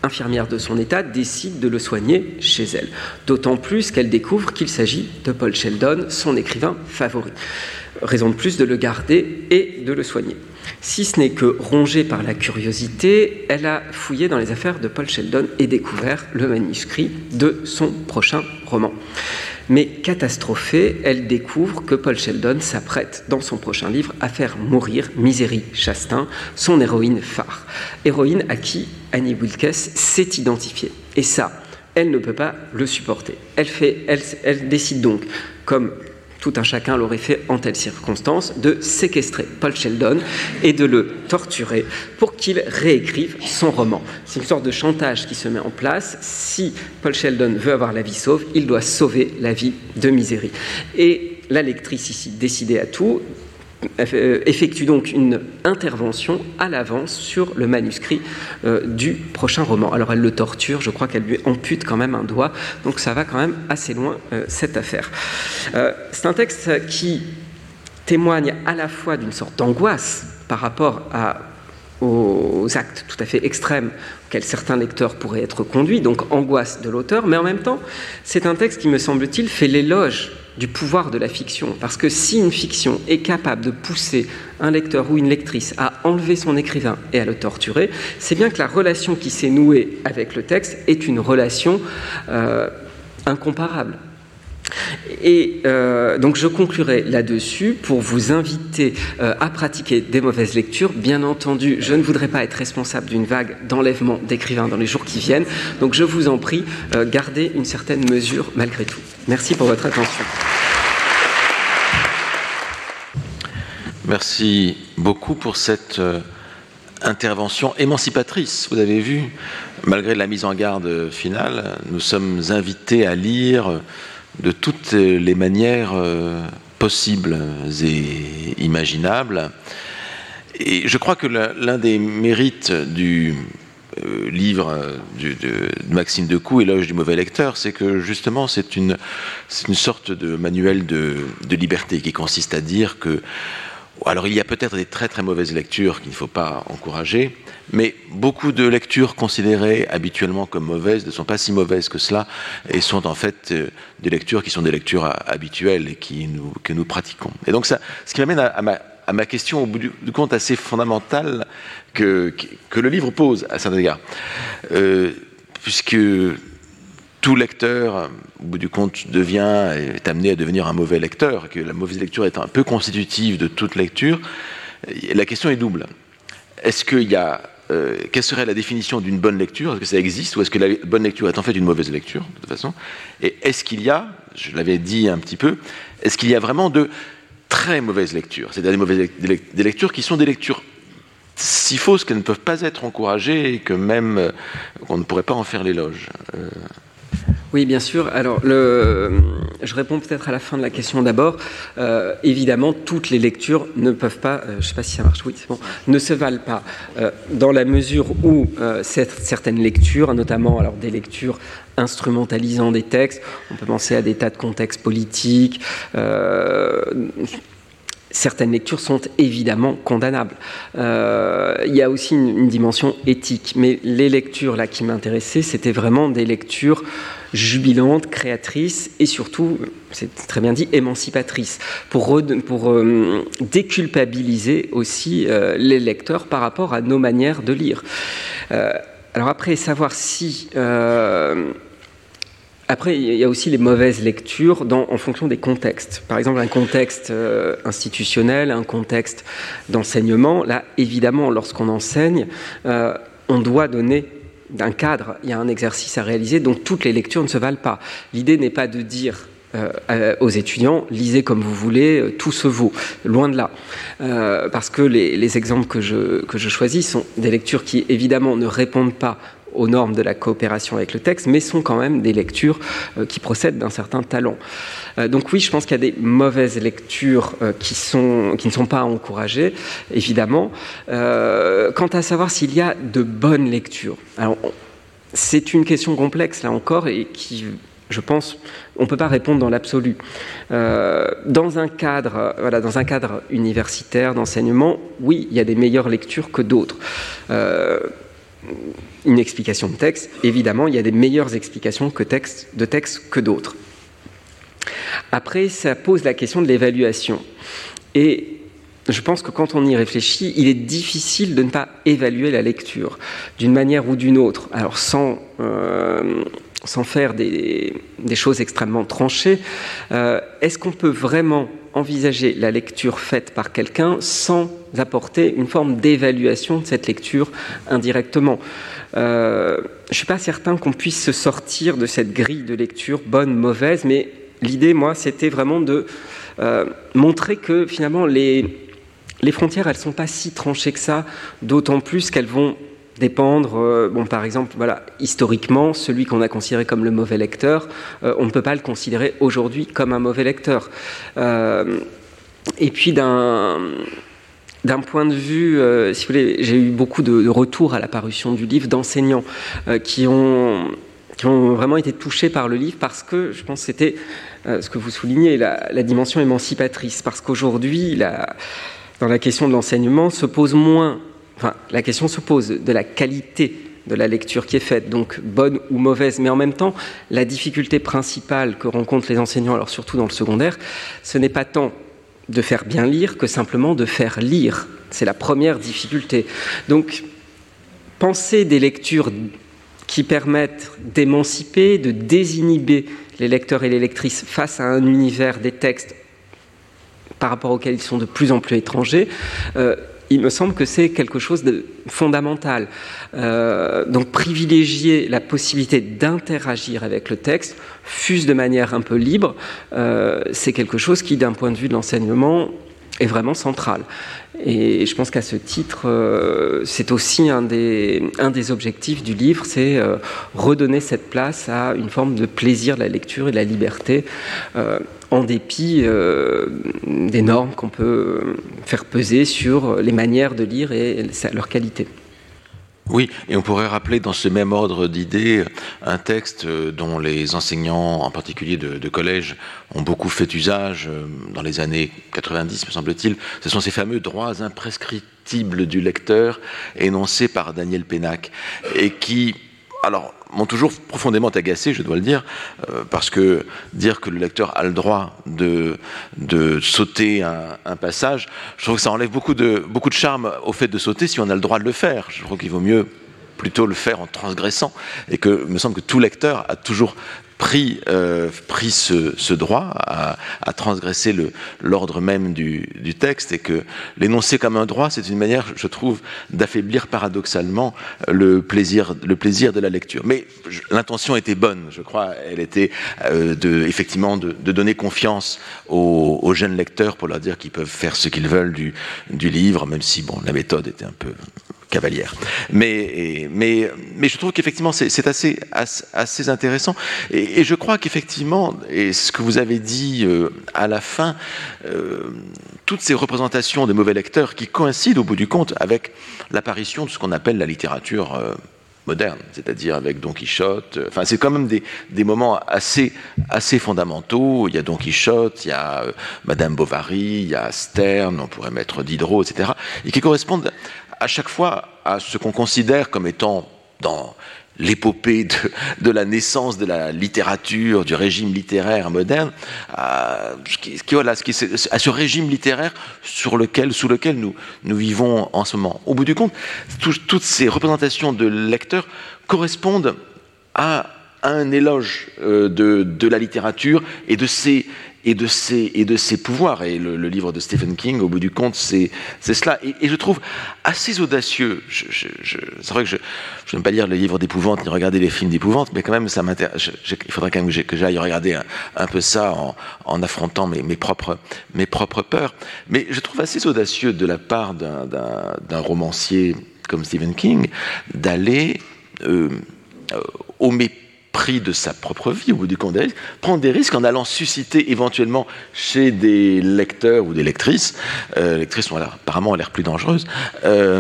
infirmière de son état, décide de le soigner chez elle. D'autant plus qu'elle découvre qu'il s'agit de Paul Sheldon, son écrivain favori. Raison de plus de le garder et de le soigner. Si ce n'est que rongée par la curiosité, elle a fouillé dans les affaires de Paul Sheldon et découvert le manuscrit de son prochain roman. Mais catastrophée, elle découvre que Paul Sheldon s'apprête dans son prochain livre à faire mourir Misery Chastain, son héroïne phare. Héroïne à qui Annie Wilkes s'est identifiée. Et ça, elle ne peut pas le supporter. Elle, fait, elle, elle décide donc, comme tout un chacun l'aurait fait en telle circonstance, de séquestrer Paul Sheldon et de le torturer pour qu'il réécrive son roman. C'est une sorte de chantage qui se met en place. Si Paul Sheldon veut avoir la vie sauve, il doit sauver la vie de Misery. Et la lectrice ici, décidée à tout, effectue donc une intervention à l'avance sur le manuscrit euh, du prochain roman. Alors elle le torture, je crois qu'elle lui ampute quand même un doigt, donc ça va quand même assez loin euh, cette affaire. Euh, c'est un texte qui témoigne à la fois d'une sorte d'angoisse par rapport à, aux actes tout à fait extrêmes auxquels certains lecteurs pourraient être conduits, donc angoisse de l'auteur, mais en même temps c'est un texte qui, me semble-t-il, fait l'éloge du pouvoir de la fiction, parce que si une fiction est capable de pousser un lecteur ou une lectrice à enlever son écrivain et à le torturer, c'est bien que la relation qui s'est nouée avec le texte est une relation euh, incomparable. Et euh, donc je conclurai là-dessus pour vous inviter euh, à pratiquer des mauvaises lectures. Bien entendu, je ne voudrais pas être responsable d'une vague d'enlèvement d'écrivains dans les jours qui viennent, donc je vous en prie, euh, gardez une certaine mesure malgré tout. Merci pour votre attention. Merci beaucoup pour cette euh, intervention émancipatrice. Vous avez vu, malgré la mise en garde finale, nous sommes invités à lire de toutes les manières euh, possibles et imaginables. Et je crois que la, l'un des mérites du euh, livre du, de, de Maxime Decoux, Éloge du mauvais lecteur, c'est que justement c'est une, c'est une sorte de manuel de, de liberté qui consiste à dire que alors il y a peut-être des très très mauvaises lectures qu'il ne faut pas encourager, mais beaucoup de lectures considérées habituellement comme mauvaises ne sont pas si mauvaises que cela et sont en fait des lectures qui sont des lectures habituelles et qui nous, que nous pratiquons. Et donc ça, ce qui m'amène à, à, ma, à ma question au bout du, du compte assez fondamentale que, que le livre pose à cet égard. Euh, puisque tout lecteur, au bout du compte, devient, est amené à devenir un mauvais lecteur, que la mauvaise lecture est un peu constitutive de toute lecture. La question est double. Est-ce qu'il y a, euh, quelle serait la définition d'une bonne lecture? Est-ce que ça existe? Ou est-ce que la bonne lecture est en fait une mauvaise lecture, de toute façon? Et est-ce qu'il y a, je l'avais dit un petit peu, est-ce qu'il y a vraiment de très mauvaises lectures? C'est-à-dire des, mauvaises, des lectures qui sont des lectures si fausses qu'elles ne peuvent pas être encouragées et que même euh, on ne pourrait pas en faire l'éloge. Euh, Oui, bien sûr. Alors, le, je réponds peut-être à la fin de la question d'abord. Euh, évidemment, toutes les lectures ne peuvent pas, euh, je ne sais pas si ça marche, oui, c'est bon, ne se valent pas. Euh, dans la mesure où euh, certaines lectures, notamment alors, des lectures instrumentalisant des textes, on peut penser à des tas de contextes politiques, euh, certaines lectures sont évidemment condamnables. Euh, il y a aussi une, une dimension éthique, mais les lectures là qui m'intéressaient, c'était vraiment des lectures jubilantes, créatrices et surtout, c'est très bien dit, émancipatrices, pour, pour euh, déculpabiliser aussi euh, les lecteurs par rapport à nos manières de lire. Euh, alors après, savoir si... Euh, Après, il y a aussi les mauvaises lectures dans, en fonction des contextes. Par exemple, un contexte euh, institutionnel, un contexte d'enseignement. Là, évidemment, lorsqu'on enseigne, euh, on doit donner un cadre. Il y a un exercice à réaliser, donc toutes les lectures ne se valent pas. L'idée n'est pas de dire euh, aux étudiants, lisez comme vous voulez, tout se vaut. Loin de là. Euh, parce que les, les exemples que je, que je choisis sont des lectures qui, évidemment, ne répondent pas aux normes de la coopération avec le texte, mais sont quand même des lectures euh, qui procèdent d'un certain talent. Euh, donc oui, je pense qu'il y a des mauvaises lectures euh, qui, sont, qui ne sont pas encouragées, évidemment. Euh, quant à savoir s'il y a de bonnes lectures, alors c'est une question complexe, là encore, et qui... je pense, on ne peut pas répondre dans l'absolu. Euh, dans un cadre, voilà, dans un cadre universitaire, d'enseignement, oui, il y a des meilleures lectures que d'autres. Euh, une explication de texte, évidemment, il y a des meilleures explications que texte, de texte que d'autres. Après, ça pose la question de l'évaluation. Et je pense que quand on y réfléchit, il est difficile de ne pas évaluer la lecture d'une manière ou d'une autre. Alors sans, euh, sans faire des, des choses extrêmement tranchées, euh, est-ce qu'on peut vraiment envisager la lecture faite par quelqu'un sans apporter une forme d'évaluation de cette lecture indirectement ? euh, Je ne suis pas certain qu'on puisse se sortir de cette grille de lecture bonne, mauvaise, mais l'idée, moi, c'était vraiment de euh, montrer que finalement les... Les frontières, elles ne sont pas si tranchées que ça, d'autant plus qu'elles vont dépendre, euh, bon, par exemple, voilà, historiquement, celui qu'on a considéré comme le mauvais lecteur, euh, on ne peut pas le considérer aujourd'hui comme un mauvais lecteur. Euh, et puis, d'un, d'un point de vue, euh, si vous voulez, j'ai eu beaucoup de, de retours à la parution du livre d'enseignants euh, qui ont... qui ont vraiment été touchés par le livre parce que, je pense que c'était euh, ce que vous soulignez, la, la dimension émancipatrice. Parce qu'aujourd'hui, la... dans la question de l'enseignement, se pose moins, enfin, la question se pose de la qualité de la lecture qui est faite, donc bonne ou mauvaise, mais en même temps, la difficulté principale que rencontrent les enseignants, alors surtout dans le secondaire, ce n'est pas tant de faire bien lire que simplement de faire lire. C'est la première difficulté. Donc, penser des lectures qui permettent d'émanciper, de désinhiber les lecteurs et les lectrices face à un univers des textes par rapport auxquels ils sont de plus en plus étrangers, euh, il me semble que c'est quelque chose de fondamental. Euh, donc privilégier la possibilité d'interagir avec le texte, fût-ce de manière un peu libre, euh, c'est quelque chose qui, d'un point de vue de l'enseignement, est vraiment central. Et je pense qu'à ce titre, euh, c'est aussi un des, un des objectifs du livre, c'est euh, redonner cette place à une forme de plaisir de la lecture et de la liberté, euh, en dépit euh, des normes qu'on peut faire peser sur les manières de lire et leur qualité. Oui, et on pourrait rappeler dans ce même ordre d'idées un texte dont les enseignants, en particulier de, de collège, ont beaucoup fait usage dans les années quatre-vingt-dix, me semble-t-il. Ce sont ces fameux droits imprescriptibles du lecteur énoncés par Daniel Pénac et qui, alors, m'ont toujours profondément agacé, je dois le dire, euh, parce que dire que le lecteur a le droit de, de sauter un, un passage, je trouve que ça enlève beaucoup de, beaucoup de charme au fait de sauter si on a le droit de le faire. Je trouve qu'il vaut mieux plutôt le faire en transgressant, et que il me semble que tout lecteur a toujours pris, euh, pris ce, ce droit à, à transgresser le, l'ordre même du, du texte, et que l'énoncer comme un droit, c'est une manière, je trouve, d'affaiblir paradoxalement le plaisir, le plaisir de la lecture. Mais je, l'intention était bonne, je crois. Elle était euh, de, effectivement de, de donner confiance aux, aux jeunes lecteurs pour leur dire qu'ils peuvent faire ce qu'ils veulent du, du livre, même si bon, la méthode était un peu cavalière. Mais, mais, mais je trouve qu'effectivement, c'est, c'est assez, assez, assez intéressant. Et, et je crois qu'effectivement, et ce que vous avez dit euh, à la fin, euh, toutes ces représentations de mauvais lecteurs qui coïncident au bout du compte avec l'apparition de ce qu'on appelle la littérature euh, moderne, c'est-à-dire avec Don Quichotte. Enfin, c'est quand même des, des moments assez, assez fondamentaux. Il y a Don Quichotte, il y a euh, Madame Bovary, il y a Sterne, on pourrait mettre Diderot, et cetera, et qui correspondent à chaque fois à ce qu'on considère comme étant dans l'épopée de, de la naissance de la littérature, du régime littéraire moderne, à ce, qui, qui, voilà, ce, qui, à ce régime littéraire sur lequel, sous lequel nous, nous vivons en ce moment. Au bout du compte, tout, toutes ces représentations de lecteurs correspondent à, à un éloge euh, de, de la littérature et de ses et de ses, et de ses pouvoirs. Et le, le livre de Stephen King, au bout du compte, c'est, c'est cela. Et, et je trouve assez audacieux. Je, je, je, c'est vrai que je je n'aime pas lire les livres d'épouvante, ni regarder les films d'épouvante, mais quand même, ça m'intéresse. Je, je, il faudrait quand même que, que j'aille regarder un, un peu ça en, en affrontant mes, mes, propres, mes propres peurs. Mais je trouve assez audacieux de la part d'un, d'un, d'un romancier comme Stephen King d'aller euh, euh, au mépris prix de sa propre vie, au bout du compte, prendre des risques en allant susciter éventuellement chez des lecteurs ou des lectrices, euh, lectrices ont l'air, apparemment ont l'air plus dangereuses, euh,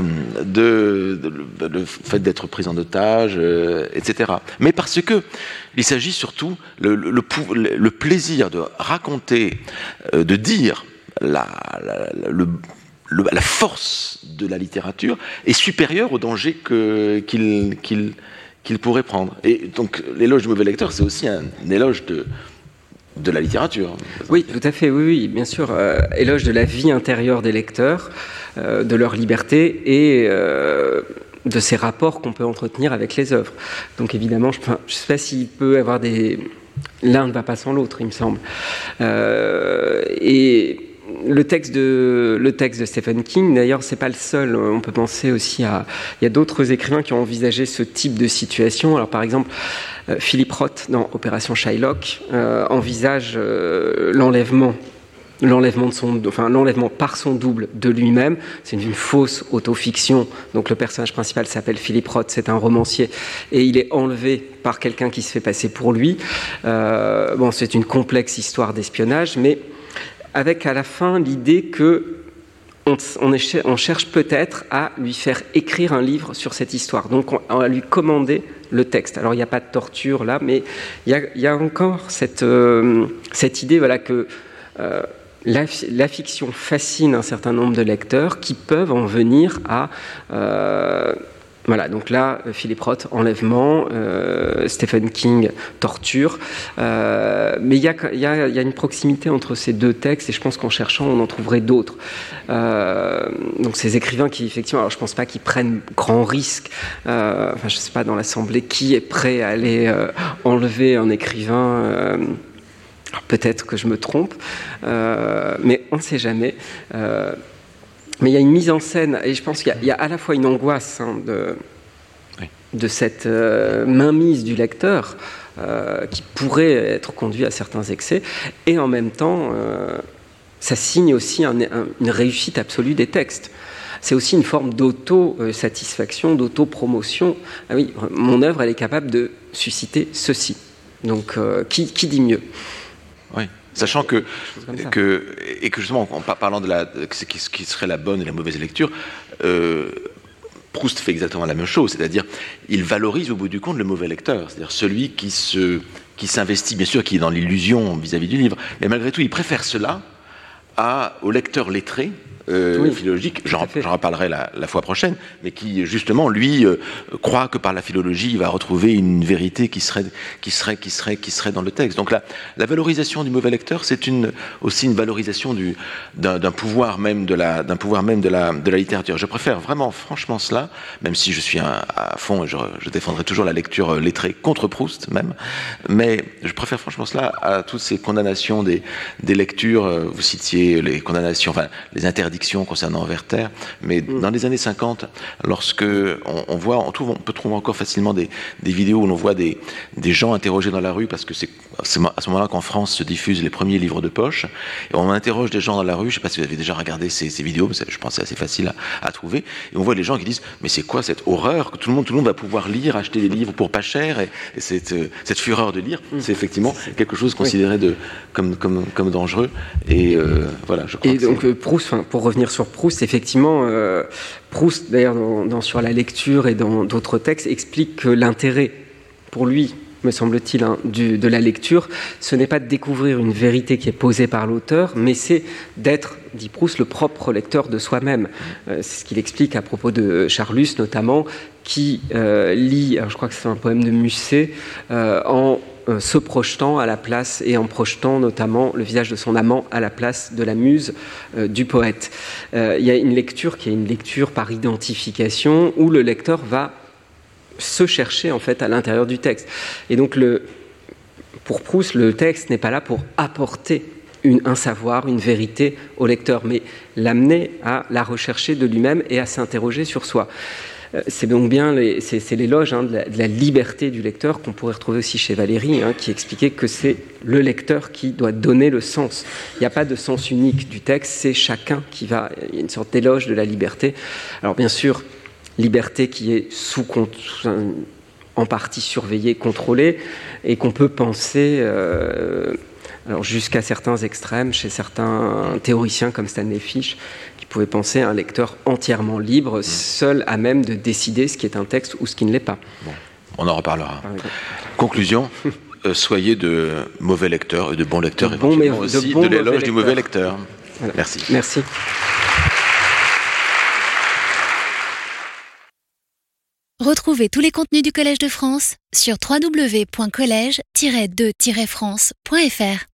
de, de, de, le fait d'être pris en otage, euh, et cetera. Mais parce que il s'agit surtout le, le, le, le plaisir de raconter, euh, de dire la, la, la, le le, la force de la littérature est supérieure au danger que, qu'il, qu'il, qu'il pourrait prendre. Et donc l'éloge du mauvais lecteur, c'est aussi un, un éloge de, de la littérature. Oui, tout à fait, oui, oui bien sûr. Euh, éloge de la vie intérieure des lecteurs, euh, de leur liberté et euh, de ces rapports qu'on peut entretenir avec les œuvres. Donc évidemment, je ne sais pas s'il peut y avoir des... L'un ne va pas sans l'autre, il me semble. Euh, et... Le texte, de, le texte de Stephen King, d'ailleurs, c'est pas le seul. On peut penser aussi à... Il y a d'autres écrivains qui ont envisagé ce type de situation. Alors, par exemple, euh, Philip Roth, dans Opération Shylock, euh, envisage euh, l'enlèvement, l'enlèvement, de son, enfin, l'enlèvement par son double de lui-même. C'est une, une fausse autofiction. Donc, le personnage principal s'appelle Philip Roth, c'est un romancier, et il est enlevé par quelqu'un qui se fait passer pour lui. Euh, bon, c'est une complexe histoire d'espionnage, mais avec à la fin l'idée que on, on, est, on cherche peut-être à lui faire écrire un livre sur cette histoire. Donc on, on va lui commander le texte. Alors il n'y a pas de torture là, mais il y a, il y a encore cette, euh, cette idée voilà, que euh, la, la fiction fascine un certain nombre de lecteurs qui peuvent en venir à... Euh, Voilà, donc là, Philip Roth, enlèvement, euh, Stephen King, torture. Euh, mais il y a, y, a, y a une proximité entre ces deux textes et je pense qu'en cherchant, on en trouverait d'autres. Euh, donc ces écrivains qui, effectivement, alors je ne pense pas qu'ils prennent grand risque. Euh, enfin, je ne sais pas, dans l'Assemblée, qui est prêt à aller euh, enlever un écrivain euh, alors peut-être que je me trompe, euh, mais on ne sait jamais. Euh, Mais il y a une mise en scène, et je pense qu'il y a, il y a à la fois une angoisse hein, de, oui. de cette euh, mainmise du lecteur euh, qui pourrait être conduit à certains excès, et en même temps, euh, ça signe aussi un, un, une réussite absolue des textes. C'est aussi une forme d'auto-satisfaction, d'auto-promotion. Ah oui, mon œuvre, elle est capable de susciter ceci. Donc, euh, qui, qui dit mieux ? Oui. Sachant que, que, et que justement, en parlant de la, ce qui, qui serait la bonne et la mauvaise lecture, euh, Proust fait exactement la même chose, c'est-à-dire il valorise au bout du compte le mauvais lecteur, c'est-à-dire celui qui, se, qui s'investit, bien sûr, qui est dans l'illusion vis-à-vis du livre, mais malgré tout, il préfère cela à, au lecteur lettré, Euh, oui, philologique, j'en, j'en reparlerai la, la fois prochaine, mais qui justement lui euh, croit que par la philologie il va retrouver une vérité qui serait qui serait qui serait qui serait dans le texte. Donc la, la valorisation du mauvais lecteur, c'est une aussi une valorisation du d'un, d'un pouvoir même de la d'un pouvoir même de la de la littérature. Je préfère vraiment franchement cela, même si je suis un, à fond, je, je défendrai toujours la lecture lettrée contre Proust même, mais je préfère franchement cela à toutes ces condamnations des des lectures. Vous citiez les condamnations, enfin les interdictions concernant Werther, mais mmh. dans les années cinquante, lorsque on, on voit, on, trouve, on peut trouver encore facilement des, des vidéos où l'on voit des, des gens interrogés dans la rue, parce que c'est, c'est à ce moment-là qu'en France se diffusent les premiers livres de poche, et on interroge des gens dans la rue, je ne sais pas si vous avez déjà regardé ces, ces vidéos, mais je pense que c'est assez facile à, à trouver, et on voit les gens qui disent, mais c'est quoi cette horreur que tout le monde, tout le monde va pouvoir lire, acheter des livres pour pas cher, et, et cette, cette fureur de lire, mmh. c'est effectivement quelque chose considéré de, comme, comme, comme dangereux, et euh, voilà, je crois et que donc c'est... Proust, enfin, pour revenir sur Proust, effectivement, euh, Proust, d'ailleurs, dans, dans, sur la lecture et dans d'autres textes, explique que l'intérêt, pour lui, me semble-t-il, hein, du, de la lecture, ce n'est pas de découvrir une vérité qui est posée par l'auteur, mais c'est d'être, dit Proust, le propre lecteur de soi-même. Euh, c'est ce qu'il explique à propos de Charlus, notamment, qui euh, lit, alors je crois que c'est un poème de Musset, euh, en Euh, se projetant à la place et en projetant notamment le visage de son amant à la place de la muse euh, du poète. Euh, il y a une lecture qui est une lecture par identification où le lecteur va se chercher en fait à l'intérieur du texte. Et donc le, pour Proust, le texte n'est pas là pour apporter une, un savoir, une vérité au lecteur, mais l'amener à la rechercher de lui-même et à s'interroger sur soi. C'est donc bien les, c'est, c'est l'éloge hein, de, la, de la liberté du lecteur qu'on pourrait retrouver aussi chez Valéry, hein, qui expliquait que c'est le lecteur qui doit donner le sens. Il n'y a pas de sens unique du texte, c'est chacun qui va... Il y a une sorte d'éloge de la liberté. Alors bien sûr, liberté qui est sous, en partie surveillée, contrôlée, et qu'on peut penser... Euh, alors jusqu'à certains extrêmes, chez certains théoriciens comme Stanley Fish, qui pouvaient penser à un lecteur entièrement libre, mmh. seul à même de décider ce qui est un texte ou ce qui ne l'est pas. Bon, on en reparlera. Conclusion, euh, soyez de mauvais lecteurs et de bons lecteurs, de éventuellement bon, aussi, de, bon de l'éloge du mauvais lecteur. Voilà. Merci. Merci. Retrouvez tous les contenus du Collège de France sur w w w point collège tiret de tiret france point f r.